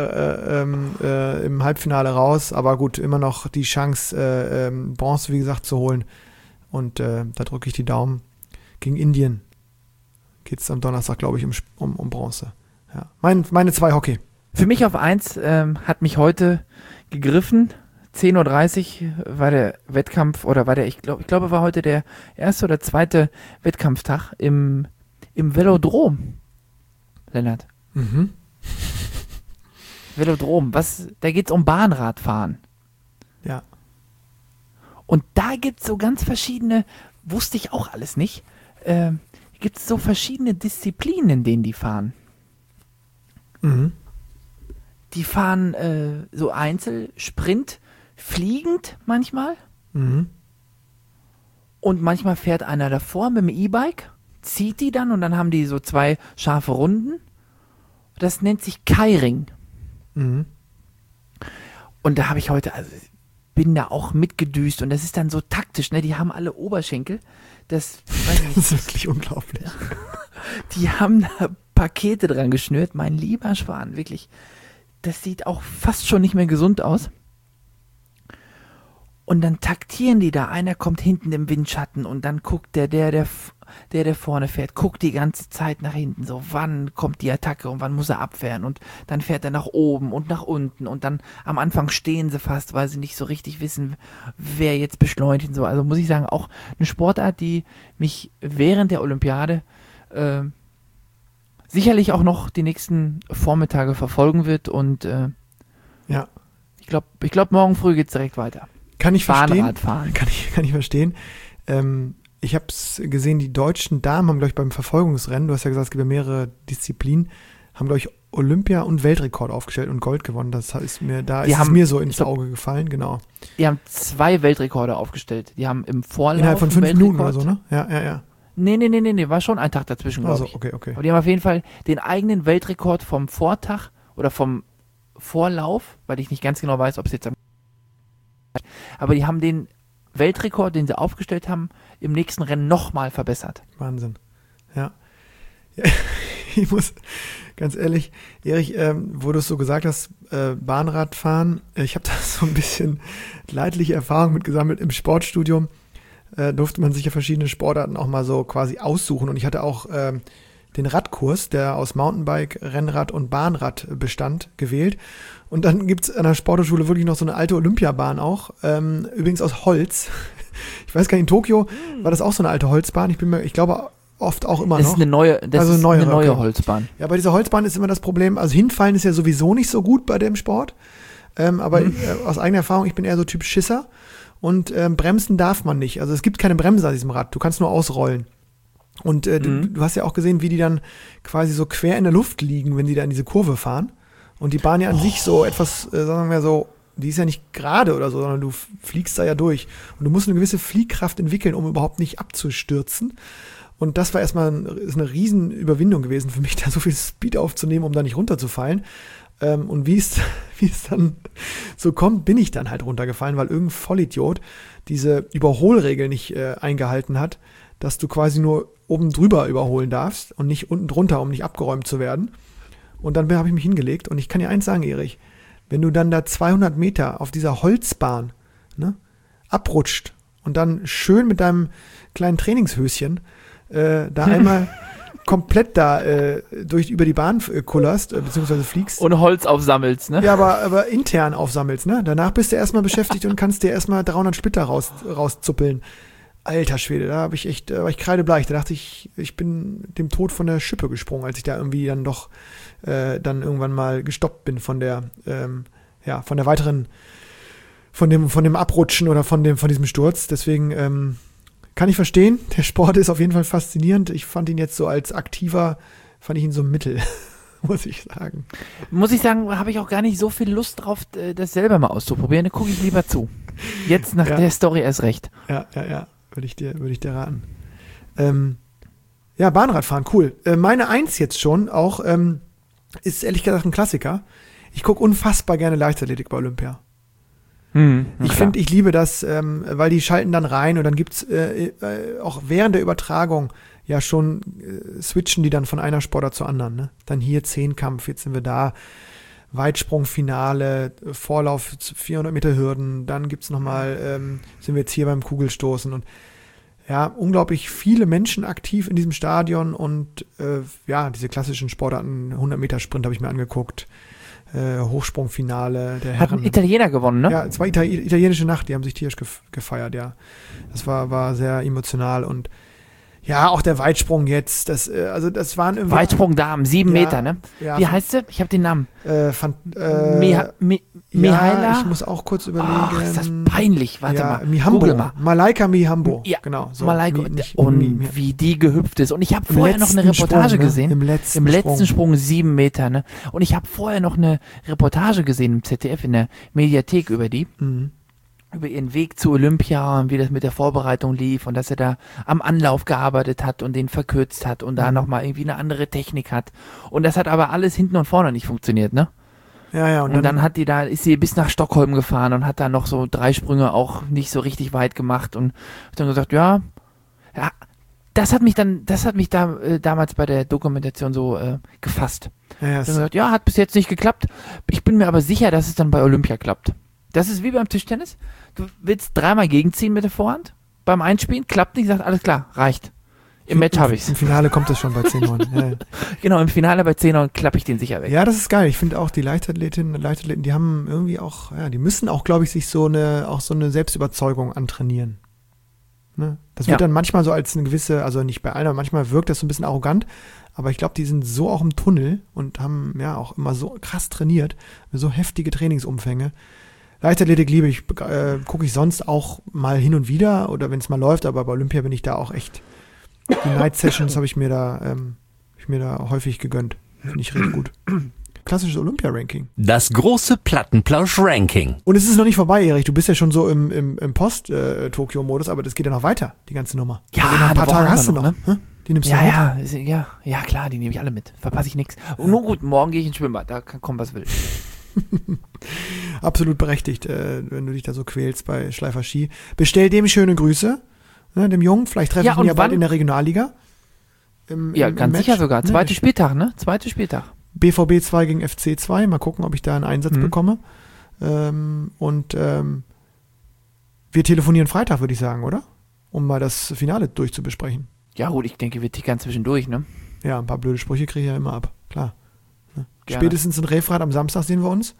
im Halbfinale raus, aber gut, immer noch die Chance, Bronze, wie gesagt, zu holen. Und da drücke ich die Daumen. Gegen Indien geht es am Donnerstag, glaube ich, um Bronze. Ja. Meine 2 Hockey. Für mich auf 1 hat mich heute gegriffen. 10.30 Uhr war der Wettkampf, oder ich glaube, war heute der erste oder zweite Wettkampftag im Velodrom. Lennart. Mhm. Velodrom, da geht's um Bahnradfahren. Ja. Und da gibt's so ganz verschiedene, wusste ich auch alles nicht, gibt's so verschiedene Disziplinen, in denen die fahren. Mhm. Die fahren so Einzelsprint, fliegend manchmal. Mhm. Und manchmal fährt einer davor mit dem E-Bike, zieht die dann und dann haben die so 2 scharfe Runden. Das nennt sich Keiring. Mhm. Und da habe ich heute, bin da auch mitgedüst und das ist dann so taktisch, ne? Die haben alle Oberschenkel. Das ist wirklich unglaublich. Die haben da Pakete dran geschnürt, mein lieber Schwan, wirklich. Das sieht auch fast schon nicht mehr gesund aus. Und dann taktieren die da. Einer kommt hinten im Windschatten und dann guckt der vorne fährt, guckt die ganze Zeit nach hinten. So, wann kommt die Attacke und wann muss er abwehren? Und dann fährt er nach oben und nach unten. Und dann am Anfang stehen sie fast, weil sie nicht so richtig wissen, wer jetzt beschleunigt und so. Also muss ich sagen, auch eine Sportart, die mich während der Olympiade sicherlich auch noch die nächsten Vormittage verfolgen wird. Und ja. Ich glaube, morgen früh geht es direkt weiter. Kann ich verstehen. Bahnradfahren. Kann ich verstehen. Ich habe es gesehen, die deutschen Damen haben, glaube ich, beim Verfolgungsrennen, du hast ja gesagt, es gibt ja mehrere Disziplinen, haben, glaube ich, Olympia- und Weltrekord aufgestellt und Gold gewonnen. Das ist mir so ins Auge gefallen, genau. Die haben 2 Weltrekorde aufgestellt. Die haben im Vorlauf innerhalb von 5 Minuten oder so, ne? Ja. Nee, war schon ein Tag dazwischen, glaube ich. Okay. Aber die haben auf jeden Fall den eigenen Weltrekord vom Vortag oder vom Vorlauf, weil ich nicht ganz genau weiß, ob es jetzt aber die haben den Weltrekord, den sie aufgestellt haben, im nächsten Rennen nochmal verbessert. Wahnsinn. Ja. Ich muss, ganz ehrlich, Erich, wo du es so gesagt hast, Bahnradfahren, ich habe da so ein bisschen leidliche Erfahrung mit gesammelt. Im Sportstudium durfte man sich ja verschiedene Sportarten auch mal so quasi aussuchen. Und ich hatte auch den Radkurs, der aus Mountainbike, Rennrad und Bahnrad bestand, gewählt. Und dann gibt's an der Sporthochschule wirklich noch so eine alte Olympiabahn auch, übrigens aus Holz. Ich weiß gar nicht, in Tokio war das auch so eine alte Holzbahn. Ich glaube oft auch immer noch. Das ist eine neue Holzbahn. Ja, bei dieser Holzbahn ist immer das Problem, also hinfallen ist ja sowieso nicht so gut bei dem Sport. Aber aus eigener Erfahrung, ich bin eher so Typ Schisser. Und bremsen darf man nicht. Also es gibt keine Bremse an diesem Rad. Du kannst nur ausrollen. Und du hast ja auch gesehen, wie die dann quasi so quer in der Luft liegen, wenn die da in diese Kurve fahren. Und die Bahn ja an sich so etwas, sagen wir so, die ist ja nicht gerade oder so, sondern du fliegst da ja durch. Und du musst eine gewisse Fliehkraft entwickeln, um überhaupt nicht abzustürzen. Und das war erstmal ist eine riesen Überwindung gewesen für mich, da so viel Speed aufzunehmen, um da nicht runterzufallen. Und wie es dann so kommt, bin ich dann halt runtergefallen, weil irgendein Vollidiot diese Überholregel nicht eingehalten hat, dass du quasi nur oben drüber überholen darfst und nicht unten drunter, um nicht abgeräumt zu werden. Und dann habe ich mich hingelegt und ich kann dir eins sagen, Erich, wenn du dann da 200 Meter auf dieser Holzbahn abrutscht und dann schön mit deinem kleinen Trainingshöschen da einmal komplett da über die Bahn kullerst, beziehungsweise fliegst. Und Holz aufsammelst, ne? Ja, aber intern aufsammelst, ne? Danach bist du erstmal beschäftigt und kannst dir erstmal 300 Splitter rauszuppeln. Alter Schwede, da war ich kreidebleich. Da dachte ich, ich bin dem Tod von der Schippe gesprungen, als ich da irgendwie dann doch dann irgendwann mal gestoppt bin von der weiteren dem Abrutschen oder von diesem Sturz. Deswegen kann ich verstehen. Der Sport ist auf jeden Fall faszinierend. Ich fand ihn jetzt so als aktiver, fand ich ihn so mittel, muss ich sagen. Muss ich sagen, habe ich auch gar nicht so viel Lust drauf, das selber mal auszuprobieren. Da gucke ich lieber zu. Jetzt nach der Story erst recht. Ja. Würde ich dir raten. Bahnradfahren, cool. Meine Eins jetzt schon auch, ist ehrlich gesagt ein Klassiker. Ich gucke unfassbar gerne Leichtathletik bei Olympia. Ich liebe das, weil die schalten dann rein und dann gibt's auch während der Übertragung ja schon switchen die dann von einer Sportart zur anderen. Ne? Dann hier Zehnkampf, jetzt sind wir da, Weitsprungfinale, Vorlauf 400 Meter Hürden, dann gibt's nochmal, sind wir jetzt hier beim Kugelstoßen und ja, unglaublich viele Menschen aktiv in diesem Stadion und diese klassischen Sportarten, 100 Meter Sprint habe ich mir angeguckt. Hochsprungfinale der Herren. Hat ein Italiener gewonnen, ne? Ja, es war italienische Nacht, die haben sich tierisch gefeiert, ja. Das war sehr emotional und ja, auch der Weitsprung jetzt, das waren irgendwie... Weitsprung Damen, 7 Meter, ne? Ja, wie heißt sie? Ich habe den Namen. Mihaila? Ja, ich muss auch kurz überlegen. Oh, ist das peinlich, warte mal. Mihambo. Google mal. Malaika Mihambo, ja, genau. So. Malaika, wie die gehüpft ist. Und ich habe vorher noch eine Reportage gesehen. Im letzten Sprung 7 Meter, ne? Und ich habe vorher noch eine Reportage gesehen im ZDF in der Mediathek über die. Über ihren Weg zu Olympia und wie das mit der Vorbereitung lief und dass er da am Anlauf gearbeitet hat und den verkürzt hat und da nochmal irgendwie eine andere Technik hat. Und das hat aber alles hinten und vorne nicht funktioniert, ne? Ja. Und dann ist sie bis nach Stockholm gefahren und hat da noch so 3 Sprünge auch nicht so richtig weit gemacht und hat dann gesagt, das hat mich damals bei der Dokumentation so gefasst. Ja, hat gesagt, hat bis jetzt nicht geklappt. Ich bin mir aber sicher, dass es dann bei Olympia klappt. Das ist wie beim Tischtennis. Du willst 3-mal gegenziehen mit der Vorhand. Beim Einspielen klappt nicht, sagt alles klar, reicht. Im Match habe ich's. Im Finale kommt das schon bei 10-9. Ja. Genau, im Finale bei 10-9 klappe ich den sicher weg. Ja, das ist geil. Ich finde auch die Leichtathletinnen und Leichtathleten, die haben irgendwie auch, die müssen auch, glaube ich, sich so eine Selbstüberzeugung antrainieren. Ne? Das wird dann manchmal so als eine gewisse, also nicht bei allen, aber manchmal wirkt das so ein bisschen arrogant. Aber ich glaube, die sind so auch im Tunnel und haben ja auch immer so krass trainiert, so heftige Trainingsumfänge. Leichtathletik liebe ich, gucke ich sonst auch mal hin und wieder oder wenn es mal läuft, aber bei Olympia bin ich da auch echt, die Night Sessions habe ich mir da häufig gegönnt. Finde ich richtig gut. Klassisches Olympia-Ranking. Das große Plattenplausch-Ranking. Und es ist noch nicht vorbei, Erich. Du bist ja schon so im Post-Tokio-Modus, aber das geht ja noch weiter, die ganze Nummer. Ja, also ein paar Tage hast du noch. Ne? Die nimmst du mit? Ja, klar, die nehme ich alle mit. Verpasse ich nichts. Und nur gut, morgen gehe ich ins Schwimmbad. Da kann kommen, was will. Absolut berechtigt, wenn du dich da so quälst bei Schleifer Ski. Bestell dem schöne Grüße, ne, dem Jungen. Vielleicht treffe ich ihn ja bald in der Regionalliga. Ganz sicher sogar. Zweiter Spieltag, ne? Zweiter Spieltag. BVB 2 gegen FC 2. Mal gucken, ob ich da einen Einsatz bekomme. Wir telefonieren Freitag, würde ich sagen, oder? Um mal das Finale durchzubesprechen. Ja gut, ich denke, wir tickern zwischendurch, ne? Ja, ein paar blöde Sprüche kriege ich ja immer ab, klar. Spätestens in Refrath am Samstag sehen wir uns.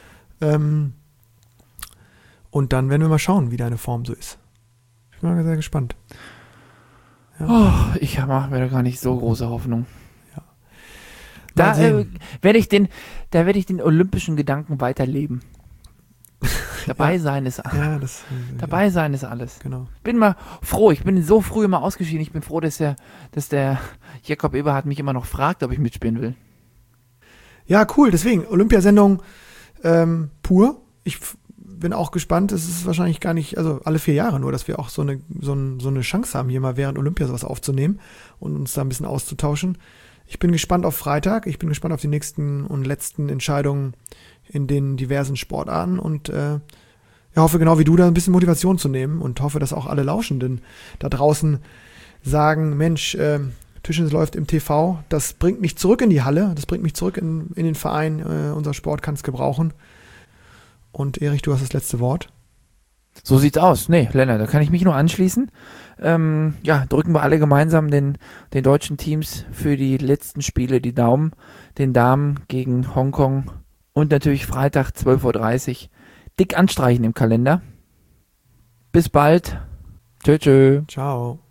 Und dann werden wir mal schauen, wie deine Form so ist. Ich bin mal sehr gespannt. Ja. Ich mache mir da gar nicht so große Hoffnung. Ja. Da werde ich den olympischen Gedanken weiterleben. Dabei sein ist alles. Ja, Dabei sein ist alles. Genau. Bin mal froh. Ich bin so früh immer ausgeschieden. Ich bin froh, dass der Jakob Eberhardt mich immer noch fragt, ob ich mitspielen will. Ja, cool. Deswegen, Olympiasendung pur. Ich bin auch gespannt. Es ist wahrscheinlich gar nicht, also alle 4 Jahre nur, dass wir auch so eine Chance haben, hier mal während Olympia sowas aufzunehmen und uns da ein bisschen auszutauschen. Ich bin gespannt auf Freitag. Ich bin gespannt auf die nächsten und letzten Entscheidungen in den diversen Sportarten und hoffe genau wie du da ein bisschen Motivation zu nehmen und hoffe, dass auch alle Lauschenden da draußen sagen, Mensch, Tischtennis läuft im TV, das bringt mich zurück in die Halle, das bringt mich zurück in den Verein, unser Sport kann es gebrauchen. Und Erich, du hast das letzte Wort. So sieht's aus. Nee, Lennart, da kann ich mich nur anschließen. Drücken wir alle gemeinsam den deutschen Teams für die letzten Spiele die Daumen. Den Damen gegen Hongkong und natürlich Freitag 12:30 Uhr. Dick anstreichen im Kalender. Bis bald. Tschö, tschö. Ciao.